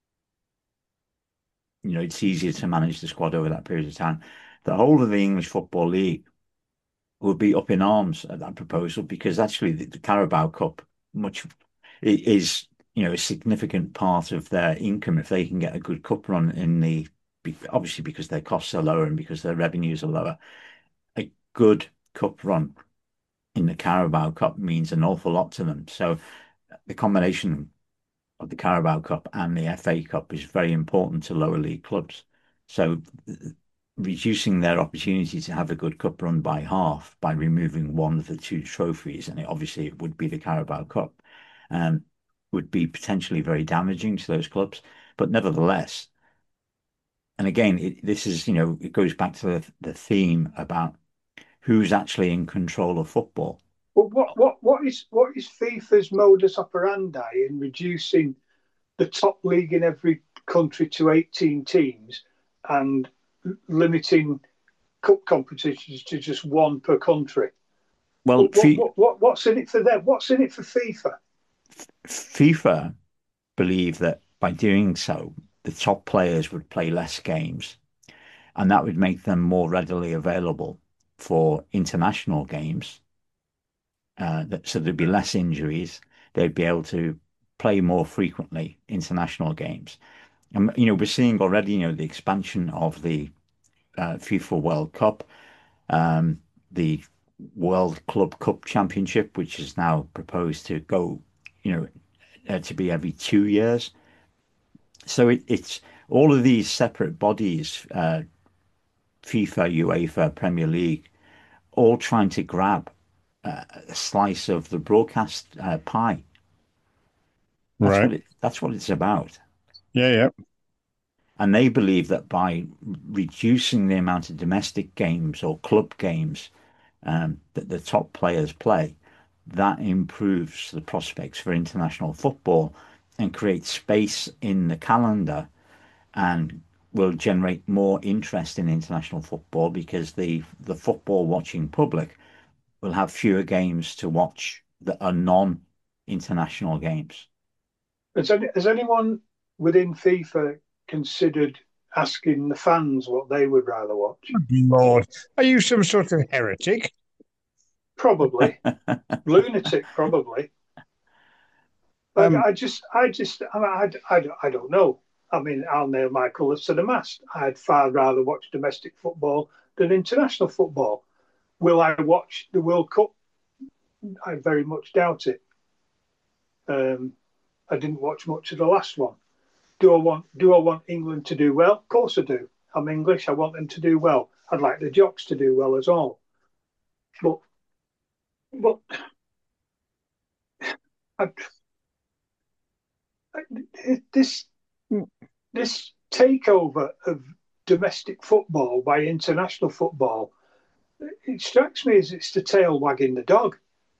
you know, it's easier to manage the squad over that period of time. The whole of the English Football League would be up in arms at that proposal because actually the, the Carabao Cup much is, you know, a significant part of their income if they can get a good cup run in the obviously because their costs are lower and because their revenues are lower. A good cup run in the Carabao Cup means an awful lot to them. So the combination of the Carabao Cup and the F A Cup is very important to lower league clubs. So reducing their opportunity to have a good cup run by half by removing one of the two trophies, and it, obviously it would be the Carabao Cup, um, would be potentially very damaging to those clubs. But nevertheless, and again, it, this is, you know, it goes back to the, the theme about who's actually in control of football. But what, what, what is what is FIFA's modus operandi in reducing the top league in every country to eighteen teams and limiting cup competitions to just one per country? Well, But what, F- what, what, what's in it for them? What's in it for FIFA? FIFA believe that by doing so, the top players would play less games, and that would make them more readily available for international games. Uh, that, so there'd be less injuries. They'd be able to play more frequently international games. And, you know, we're seeing already, you know, the expansion of the uh, FIFA World Cup, um, the World Club Cup Championship, which is now proposed to go, you know, uh, to be every two years. So it, it's all of these separate bodies, uh, FIFA, UEFA, Premier League, all trying to grab uh, a slice of the broadcast uh, pie. That's Right. what it, that's what it's about. Yeah, yeah. And they believe that by reducing the amount of domestic games or club games um, that the top players play, that improves the prospects for international football and creates space in the calendar and will generate more interest in international football because the the football watching public will have fewer games to watch that are non-international games. Has, any, has anyone within FIFA considered asking the fans what they would rather watch? Lord, are you some sort of heretic? Probably. Lunatic, probably. But Um, I just, I just, I, I, I, I don't know. I mean, I'll nail my colours to the mast. I'd far rather watch domestic football than international football. Will I watch the World Cup? I very much doubt it. Um, I didn't watch much of the last one. Do I want do I want England to do well? Of course I do. I'm English. I want them to do well. I'd like the Jocks to do well as well. But but I, I, this this takeover of domestic football by international football, it strikes me as it's the tail wagging the dog.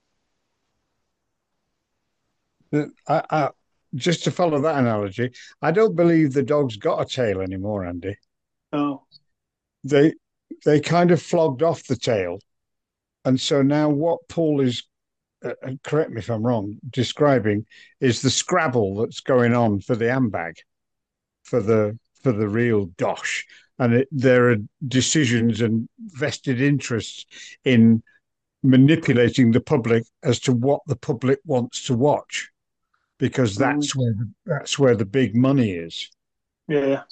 I, I, just to follow that analogy, I don't believe the dog's got a tail anymore, Andy. Oh, They they kind of flogged off the tail, and so now what Paul is, uh, correct me if I'm wrong, describing is the Scrabble that's going on for the handbag, for the for the real dosh, and it, there are decisions and vested interests in manipulating the public as to what the public wants to watch, because mm, that's where the, that's where the big money is. yeah.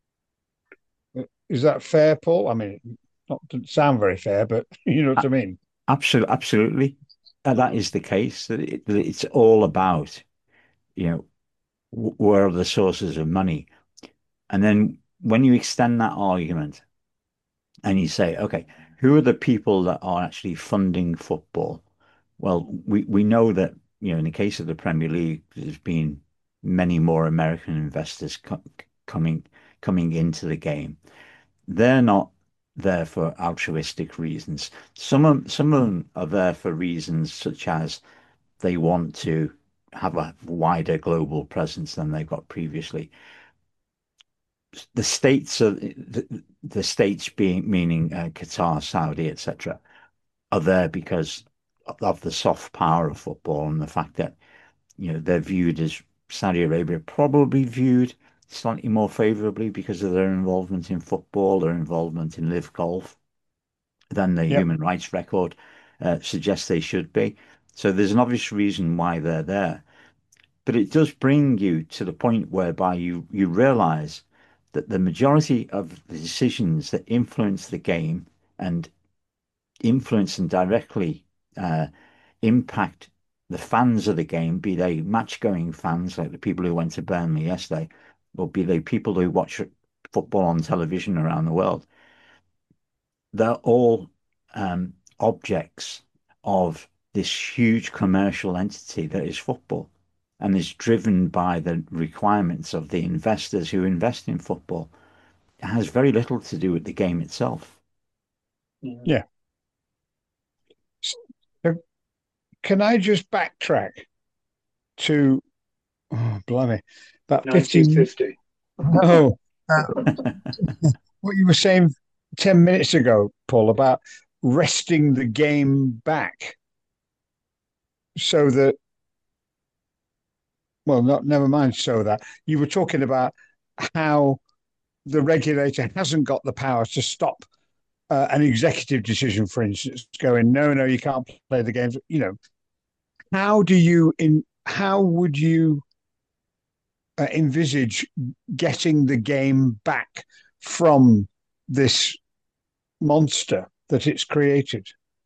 Is that fair, Paul? I mean, not doesn't sound very fair, but you know what I mean. Absolutely, absolutely. Uh, that is the case. That it, that it's all about, you know, where are the sources of money? And then when you extend that argument and you say, okay, who are the people that are actually funding football? Well, we, we know that, you know, in the case of the Premier League, there's been many more American investors co coming coming into the game. They're not there for altruistic reasons. Some of some of them are there for reasons such as they want to have a wider global presence than they've got previously. The states are the, the states being meaning uh, Qatar, Saudi, et cetera, are there because of the soft power of football and the fact that you know they're viewed as Saudi Arabia probably viewed slightly more favorably because of their involvement in football, their involvement in live golf than the Yep. human rights record uh, suggests they should be. So there's an obvious reason why they're there. But it does bring you to the point whereby you, you realize that the majority of the decisions that influence the game and influence and directly uh, impact the fans of the game, be they match-going fans like the people who went to Burnley yesterday, or be they people who watch football on television around the world, they're all um, objects of this huge commercial entity that is football and is driven by the requirements of the investors who invest in football. It has very little to do with the game itself. Mm. Yeah. So can I just backtrack to, oh, blimey, about fifteen? nineteen fifty. No, uh, what you were saying ten minutes ago, Paul, about wresting the game back. so that, well, not never mind, so that you were talking about how the regulator hasn't got the power to stop uh, an executive decision, for instance, going, no, no, you can't play the games. You know, how do you in how would you uh, envisage getting the game back from this monster that it's created?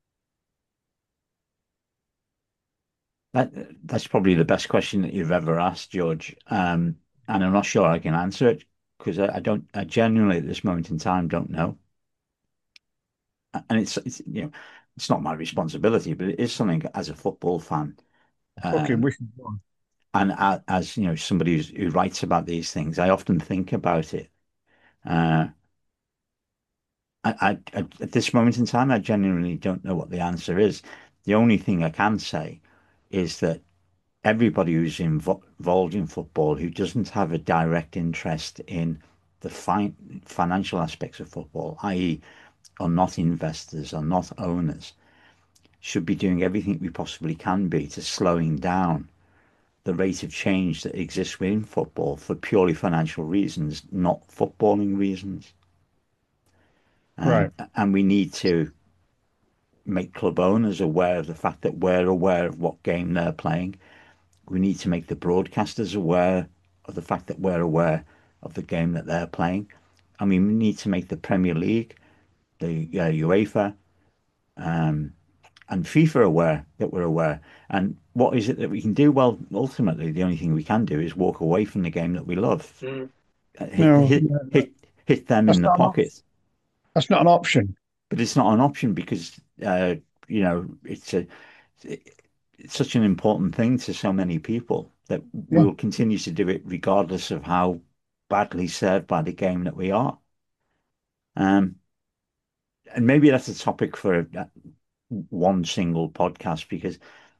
That that's probably the best question that you've ever asked, George. Um, and I'm not sure I can answer it because I, I don't, I genuinely at this moment in time don't know. And it's, it's you know, it's not my responsibility, but it is something as a football fan. Okay, Um, we can go on. and a- as you know, somebody who's, who writes about these things, I often think about it. Uh, I, I, I, at this moment in time, I genuinely don't know what the answer is. The only thing I can say is that everybody who's invo involved in football who doesn't have a direct interest in the fi financial aspects of football, that is, are not investors, are not owners, should be doing everything we possibly can be to slowing down the rate of change that exists within football for purely financial reasons, not footballing reasons. Right. Um, and we need to make club owners aware of the fact that we're aware of what game they're playing. We need to make the broadcasters aware of the fact that we're aware of the game that they're playing. And we need to make the Premier League, the uh, UEFA, um, and FIFA aware that we're aware. And what is it that we can do? Well, ultimately, the only thing we can do is walk away from the game that we love, Mm. uh, hit, No, hit, no, hit, hit them in that's the not an option. pocket. That's not an option. But it's not an option because, uh, you know, it's a, it's such an important thing to so many people that Yeah. we'll continue to do it regardless of how badly served by the game that we are. Um, and maybe that's a topic for uh, one single podcast because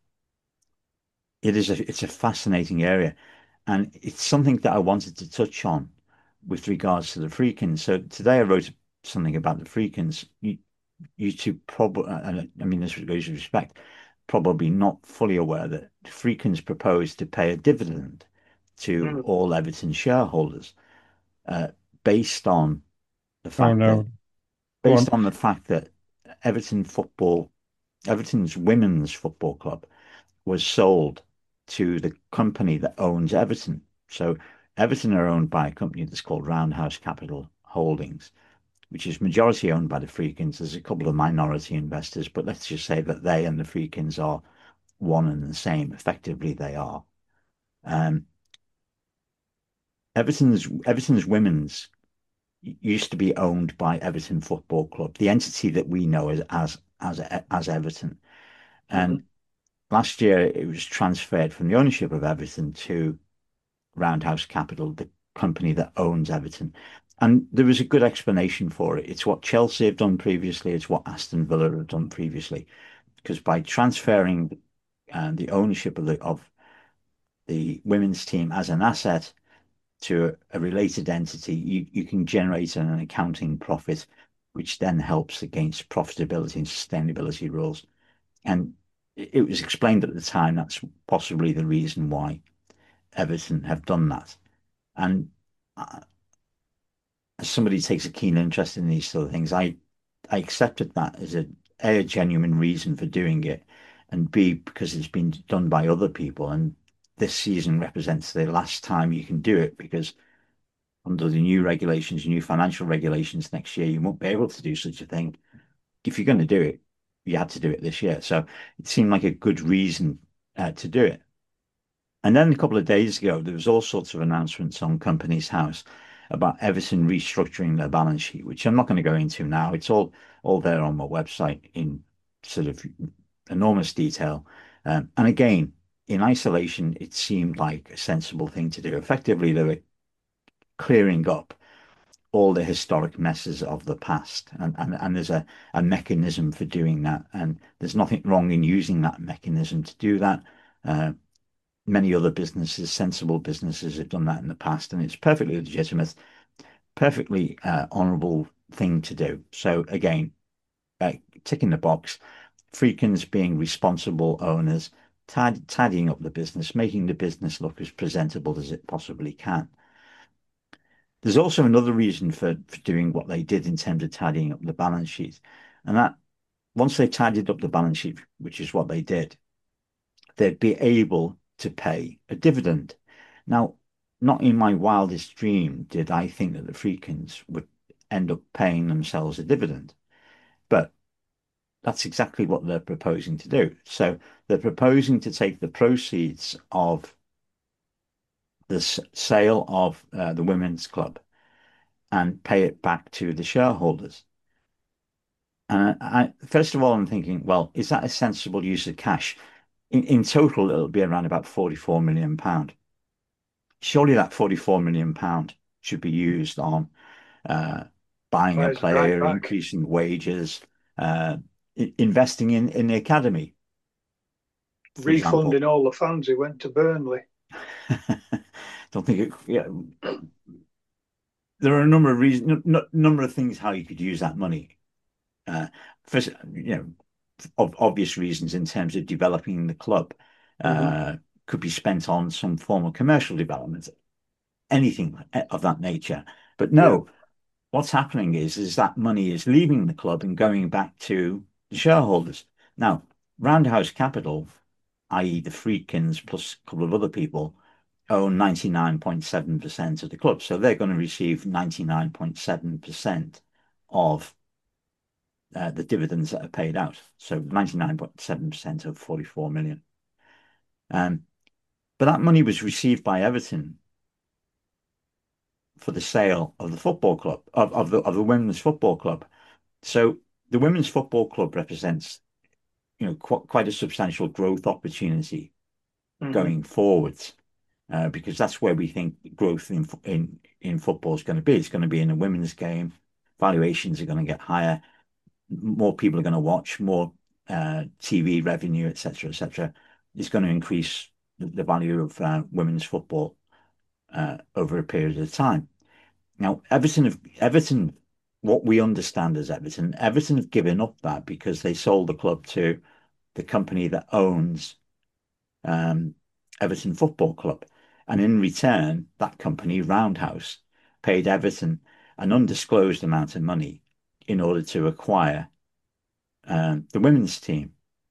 it is a it's a fascinating area, and it's something that I wanted to touch on with regards to the Freakins. So today I wrote something about the Freakins. You, you two probably, I mean, this goes with respect, probably not fully aware that Freakins proposed to pay a dividend to Mm. all Everton shareholders, uh, based on the Oh fact that no. Go based on. on the fact that Everton football, Everton's women's football club was sold to the company that owns Everton. So Everton are owned by a company that's called Roundhouse Capital Holdings, which is majority owned by the Freakins. There's a couple of minority investors, but let's just say that they and the Freakins are one and the same. Effectively, they are. Um, Everton's Everton's women's used to be owned by Everton Football Club, the entity that we know as as as, as Everton. Mm-hmm. And last year, it was transferred from the ownership of Everton to Roundhouse Capital, the company that owns Everton. And there was a good explanation for it. It's what Chelsea have done previously, it's what Aston Villa have done previously. Because by transferring uh, the ownership of the of the women's team as an asset to a related entity, you, you can generate an accounting profit, which then helps against profitability and sustainability rules. And it was explained at the time that's possibly the reason why Everton have done that. And uh, as somebody who takes a keen interest in these sort of things, I I accepted that as a a, a genuine reason for doing it, and B, because it's been done by other people, and this season represents the last time you can do it because under the new regulations, new financial regulations next year, you won't be able to do such a thing. If you're going to do it, you had to do it this year. So it seemed like a good reason uh, to do it. And then a couple of days ago, there was all sorts of announcements on Companies House about Everton restructuring their balance sheet, which I'm not going to go into now. It's all all there on my website in sort of enormous detail. Um, and again, in isolation, it seemed like a sensible thing to do. Effectively, they were clearing up all the historic messes of the past, and and, and there's a, a mechanism for doing that, and there's nothing wrong in using that mechanism to do that. Uh, Many other businesses, sensible businesses, have done that in the past, and it's perfectly legitimate, perfectly uh, honourable thing to do. So again, uh, ticking the box, Freakins being responsible owners, tid tidying up the business, making the business look as presentable as it possibly can. There's also another reason for, for doing what they did in terms of tidying up the balance sheet. And that once they tidied up the balance sheet, which is what they did, they'd be able to pay a dividend. Now, not in my wildest dream did I think that the Friedkins would end up paying themselves a dividend. But that's exactly what they're proposing to do. So they're proposing to take the proceeds of the sale of uh, the women's club and pay it back to the shareholders. And I, first of all, I'm thinking, well, is that a sensible use of cash? In, in total, it'll be around about forty-four million pound. Surely that forty-four million pound should be used on uh, buying a Players right player, back, increasing wages, uh, investing in, in the academy, for example. refunding all the fans who went to Burnley. Don't think it, yeah, there are a number of reasons, n number of things how you could use that money. Uh, first, you know, of obvious reasons in terms of developing the club, Mm-hmm. uh, could be spent on some form of commercial development, anything of that nature. But Yeah. no, what's happening is is that money is leaving the club and going back to the shareholders. Now, Roundhouse Capital, that is the Friedkins plus a couple of other people, own ninety-nine point seven percent of the club. So they're going to receive ninety-nine point seven percent of uh, the dividends that are paid out. So ninety-nine point seven percent of forty-four million. Um, but that money was received by Everton for the sale of the football club, of, of the of the women's football club. So the women's football club represents, you know, qu quite a substantial growth opportunity Mm-hmm. going forwards, uh, because that's where we think growth in in in football is going to be. It's going to be in a women's game. Valuations are going to get higher. More people are going to watch, more uh, T V revenue, et cetera, et cetera. It's going to increase the, the value of uh, women's football uh, over a period of time. Now, Everton have Everton, what we understand as Everton, Everton have given up that because they sold the club to the company that owns um, Everton Football Club. And in return, that company, Roundhouse, paid Everton an undisclosed amount of money in order to acquire um, the women's team.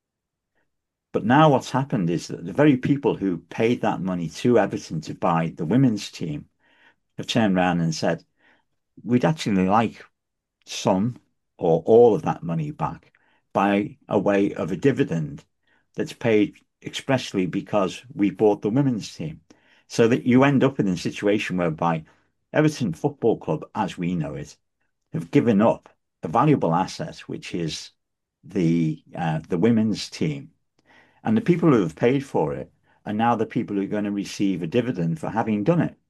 But now what's happened is that the very people who paid that money to Everton to buy the women's team have turned around and said, we'd actually like some or all of that money back by a way of a dividend that's paid expressly because we bought the women's team. So that you end up in a situation whereby Everton Football Club, as we know it, have given up a valuable asset, which is the uh, the women's team. And the people who have paid for it are now the people who are going to receive a dividend for having done it.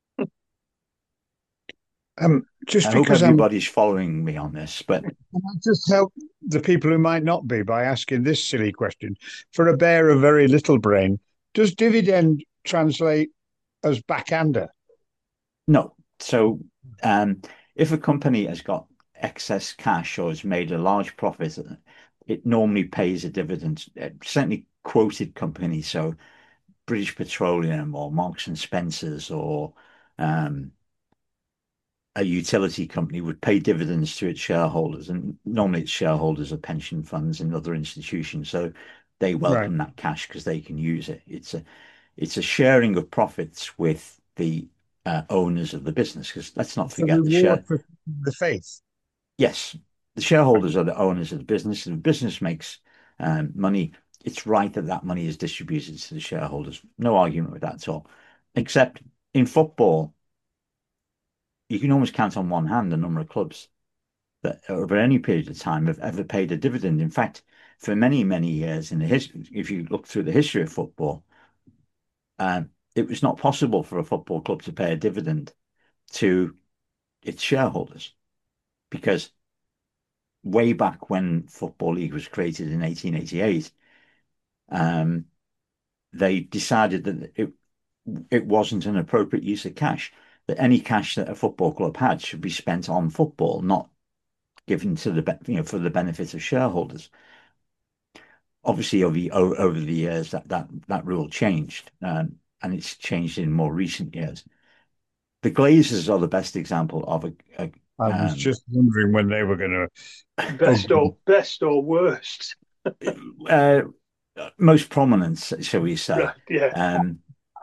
Um, just I hope because I'm, everybody's following me on this, but can I just help the people who might not be by asking this silly question. For a bear of very little brain, does dividend translate as backhander? no. So um, if a company has got excess cash or has made a large profit, it normally pays a dividend. Uh, Certainly quoted companies, so British Petroleum or Marks and Spencers or um, a utility company would pay dividends to its shareholders, and normally its shareholders are pension funds and other institutions, so they Right. welcome that cash because they can use it. It's a it's a sharing of profits with the uh, owners of the business. Because let's not It's a forget the reward share. for the faith. Yes, the shareholders are the owners of the business, and the business makes um, money. It's right that that money is distributed to the shareholders. No argument with that at all. Except in football, you can almost count on one hand the number of clubs that over any period of time have ever paid a dividend. In fact, for many, many years in the history, if you look through the history of football, um, it was not possible for a football club to pay a dividend to its shareholders because way back when Football League was created in eighteen eighty-eight, um, they decided that it it wasn't an appropriate use of cash, that any cash that a football club had should be spent on football, not given to the, you know, for the benefit of shareholders. obviously over the, o- over the years that that that rule changed, um, and it's changed in more recent years. The Glazers are the best example of a, a I was um, just wondering when they were going to Best ugly. or best or worst. uh, most prominent, shall we say, Right, yeah. um,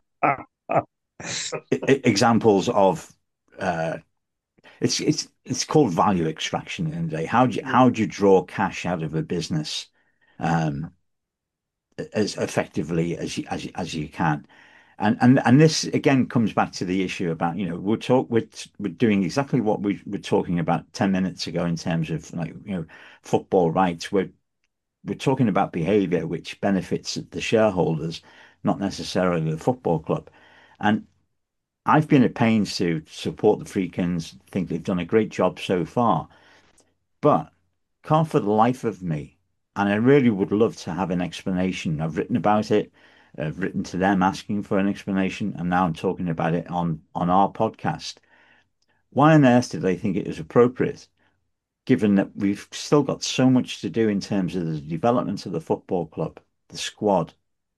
examples of uh, it's it's it's called value extraction in the end of the day. How do you, how do you draw cash out of a business um, as effectively as you, as you, as you can? And and and this again comes back to the issue about, you know, we're talk we're we're doing exactly what we were talking about ten minutes ago in terms of, like, you know, football rights. We're we're talking about behavior which benefits the shareholders, not necessarily the football club. And I've been at pains to support the Freakins, think they've done a great job so far, but can't for the life of me. And I really would love to have an explanation. I've written about it. I've written to them asking for an explanation, and now I'm talking about it on on our podcast. Why on earth did they think it was appropriate, given that we've still got so much to do in terms of the development of the football club, the squad,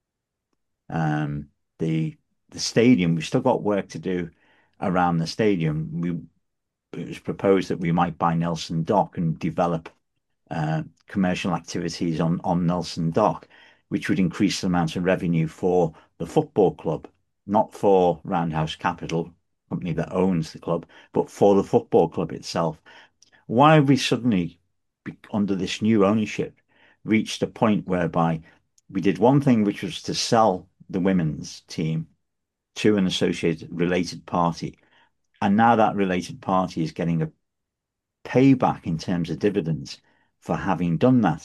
um, the the stadium? We've still got work to do around the stadium. We It was proposed that we might buy Nelson Dock and develop uh, commercial activities on on Nelson Dock, which would increase the amount of revenue for the football club, not for Roundhouse Capital, company that owns the club, but for the football club itself. Why have we suddenly, under this new ownership, reached a point whereby we did one thing, which was to sell the women's team to an associated related party, and now that related party is getting a payback in terms of dividends for having done that?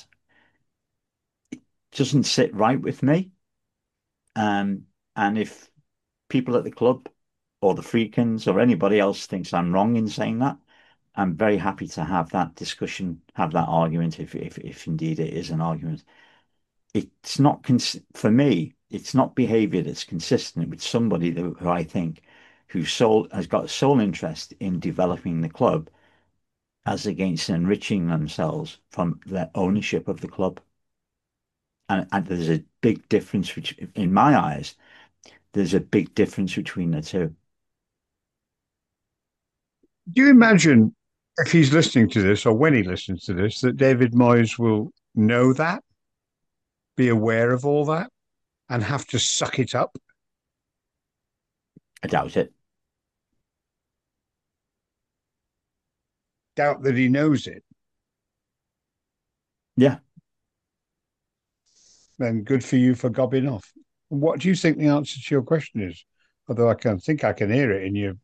Doesn't sit right with me. Um, and if people at the club or the Freakins or anybody else thinks I'm wrong in saying that, I'm very happy to have that discussion, have that argument, if if, if indeed it is an argument. It's not cons for me, it's not behavior that's consistent with somebody who, who I think whose sole has got a sole interest in developing the club as against enriching themselves from their ownership of the club. And, and there's a big difference, which, in my eyes, there's a big difference between the two. Do you imagine if he's listening to this or when he listens to this that David Moyes will know that, be aware of all that, and have to suck it up? I doubt it. Doubt that he knows it? Yeah. Then good for you for gobbing off. What do you think the answer to your question is? Although I can think I can hear it in you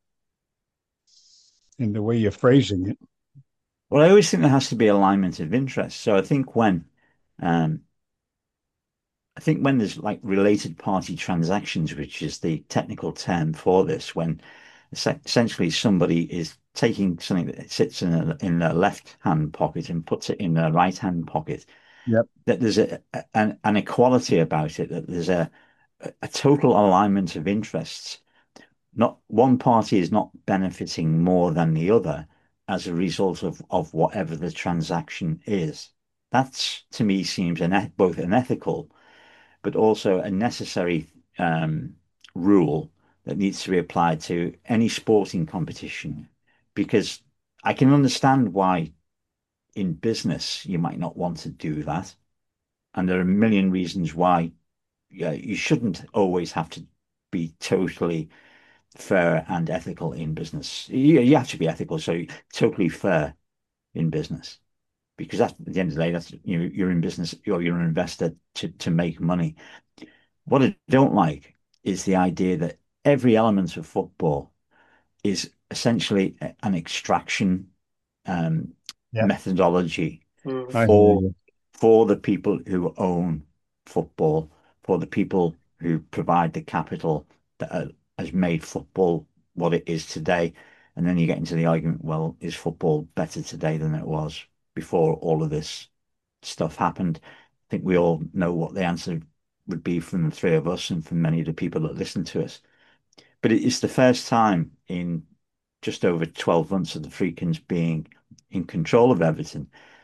in the way you're phrasing it. Well, I always think there has to be alignment of interest. So I think when, um, I think when there's like related party transactions, which is the technical term for this, when essentially somebody is taking something that sits in a, in their left hand pocket and puts it in their right hand pocket, Yep. that there's a, an, an equality about it, that there's a, a total alignment of interests. Not one party is not benefiting more than the other as a result of, of whatever the transaction is. That's, to me, seems an, both an ethical but also a necessary um, rule that needs to be applied to any sporting competition. Because I can understand why in business you might not want to do that. And there are a million reasons why, yeah, you shouldn't always have to be totally fair and ethical in business. You, you have to be ethical, so totally fair in business. Because that's, at the end of the day, that's, you know, you're in business, you're, you're an investor to, to make money. What I don't like is the idea that every element of football is essentially an extraction um, Yeah. methodology Mm. I hear for you. for the people who own football, for the people who provide the capital that uh, has made football what it is today. And then you get into the argument, well, is football better today than it was before all of this stuff happened? I think we all know what the answer would be from the three of us and from many of the people that listen to us. But it's the first time in just over twelve months of the Freakins being in control of Everton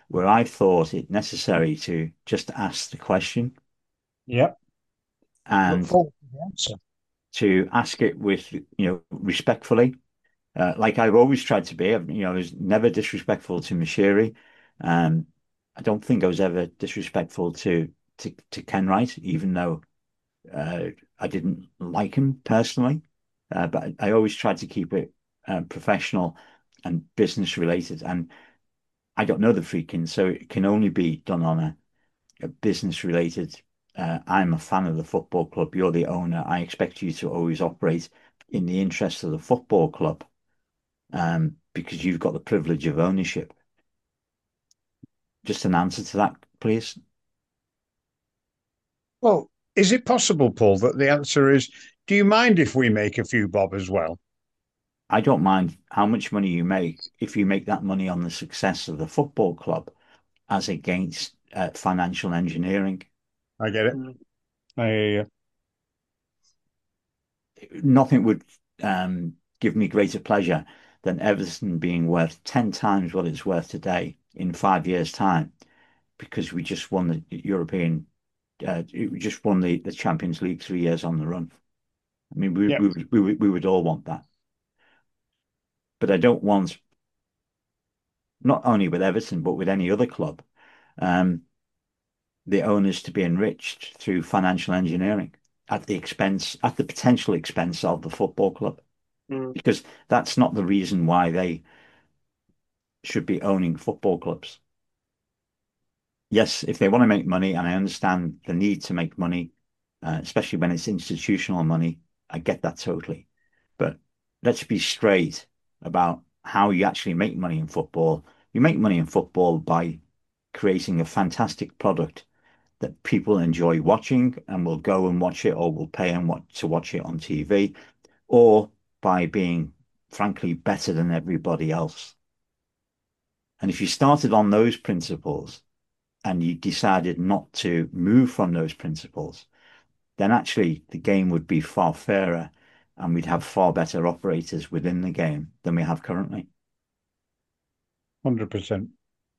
where I thought it necessary to just ask the question Yep. Look and forward to the answer. to ask it with, you know, respectfully, uh, like I've always tried to be. I've, you know, I was never disrespectful to Moshiri. Um, I don't think I was ever disrespectful to to, to Ken Wright, even though uh, I didn't like him personally. Uh, but I, I always tried to keep it uh, professional and business related. And I don't know the Freakin, so it can only be done on a, a business related. Uh, I'm a fan of the football club. You're the owner. I expect you to always operate in the interest of the football club, um, because you've got the privilege of ownership. Just an answer to that, please. Well, is it possible, Paul, that the answer is, do you mind if we make a few bob as well? I don't mind how much money you make if you make that money on the success of the football club as against uh, financial engineering. I get it. Mm. I hear you. Nothing would um, give me greater pleasure than Everton being worth ten times what it's worth today in five years' time, because we just won the European, uh, we just won the, the Champions League three years on the run. I mean, we, Yeah, we, would- we, would- we would all want that. But I don't want, not only with Everton, but with any other club, um, the owners to be enriched through financial engineering at the expense, at the potential expense of the football club, Mm. because that's not the reason why they should be owning football clubs. Yes, if they want to make money, and I understand the need to make money, uh, especially when it's institutional money, I get that totally. But let's be straight about how you actually make money in football. You make money in football by creating a fantastic product that people enjoy watching and will go and watch it or will pay and want to watch it on T V, or by being frankly better than everybody else. And if you started on those principles and you decided not to move from those principles, then actually the game would be far fairer and we'd have far better operators within the game than we have currently. one hundred percent.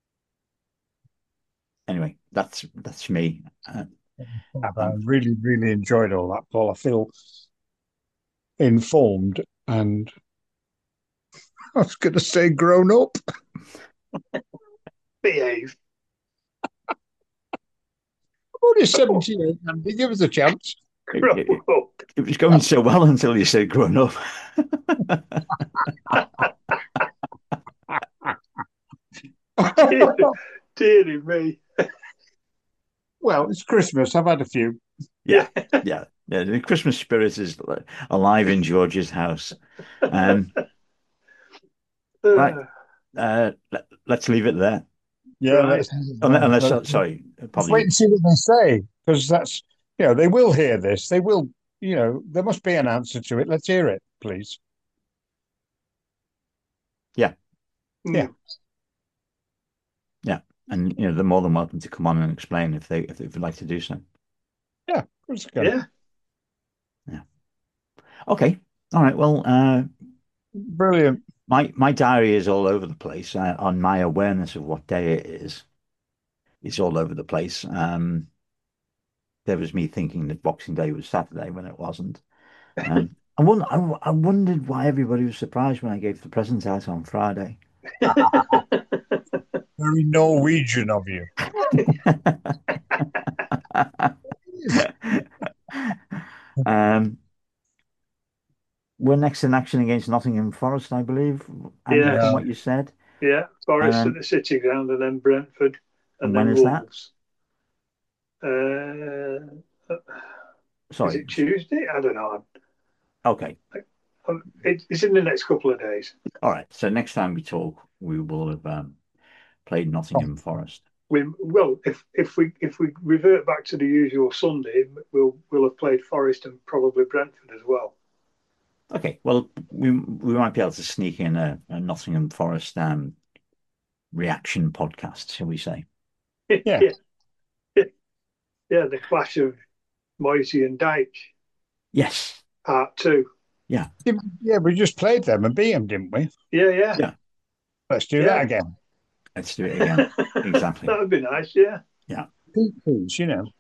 Anyway, that's that's me. Uh, I um, really, really enjoyed all that, Paul. I feel informed and I was going to say grown up. Behave. Only seventy-eight, Andy. Give us a chance. it, Grow it, up. it was going so well until you said grown up. Dear, dearie me. Well, it's Christmas. I've had a few. Yeah, yeah, yeah. The Christmas spirit is alive in George's house. Um, right. Uh, Uh, let, let's leave it there. Yeah, right. let's, Unless, unless let's, uh, sorry, let's wait apologies. and see what they say, because that's, you know, they will hear this. They will, you know, there must be an answer to it. Let's hear it, please. Yeah, Yeah, Mm. yeah, and you know they're more than welcome to come on and explain if they if they'd like to do so. yeah, of course I can. Yeah. Yeah. Okay. All right. Well, uh, Brilliant. my my diary is all over the place. Uh, on my awareness of what day it is, it's all over the place. Um, there was me thinking that Boxing Day was Saturday when it wasn't. Um, I, won I, I wondered why everybody was surprised when I gave the present out on Friday. Very Norwegian of you. um, we're next in action against Nottingham Forest, I believe, Andy, from Yes. Yeah, what you said. Yeah. And Forest at then, the City Ground and then Brentford and and when then is that? Wolves. Uh, is Sorry. it Tuesday? I don't know. Okay. Um, it, it's in the next couple of days. All right. So next time we talk, we will have um, played Nottingham Forest. We well, if if we if we revert back to the usual Sunday, we'll we'll have played Forest and probably Brentford as well. Okay. Well, we we might be able to sneak in a, a Nottingham Forest um, reaction podcast, shall we say? yeah, Yeah, yeah, the clash of Moisey and Dyke, Yes. part two. Yeah. yeah. We just played them and beat them, didn't we? Yeah, yeah, Yeah. Let's do that yeah. again. Let's do it again. Exactly. That would be nice, yeah. Yeah. Please, you know.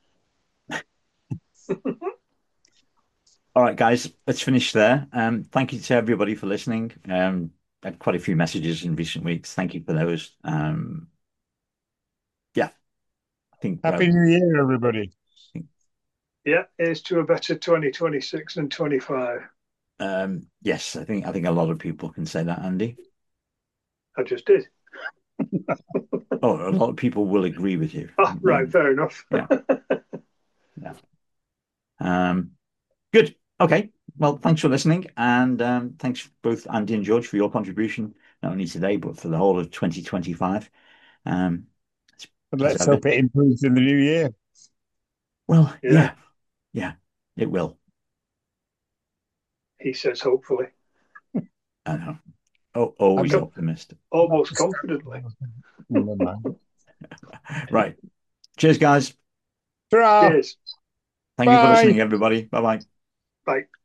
All right, guys, let's finish there. Um, thank you to everybody for listening. Um, I had quite a few messages in recent weeks. Thank you for those. Um, yeah, I think, uh, Happy New Year, everybody. Yeah, here's to a better twenty twenty-six and twenty-five. um, yes, I think I think a lot of people can say that, Andy. I just did. Oh, a lot of people will agree with you. Oh, right, Um, fair enough. yeah, yeah. Um, good. Okay. Well, thanks for listening, and um, thanks both Andy and George for your contribution, not only today but for the whole of twenty twenty-five. Um, it's, But it's let's ever, hope it improves in the new year. well, Yeah. yeah, yeah, it will. He says, hopefully. I know. Oh, always got- optimistic. Almost confidently. Never mind. Right. Cheers, guys. Ta-ra! Cheers. Thank you for Bye. listening, everybody. Bye bye. Bye.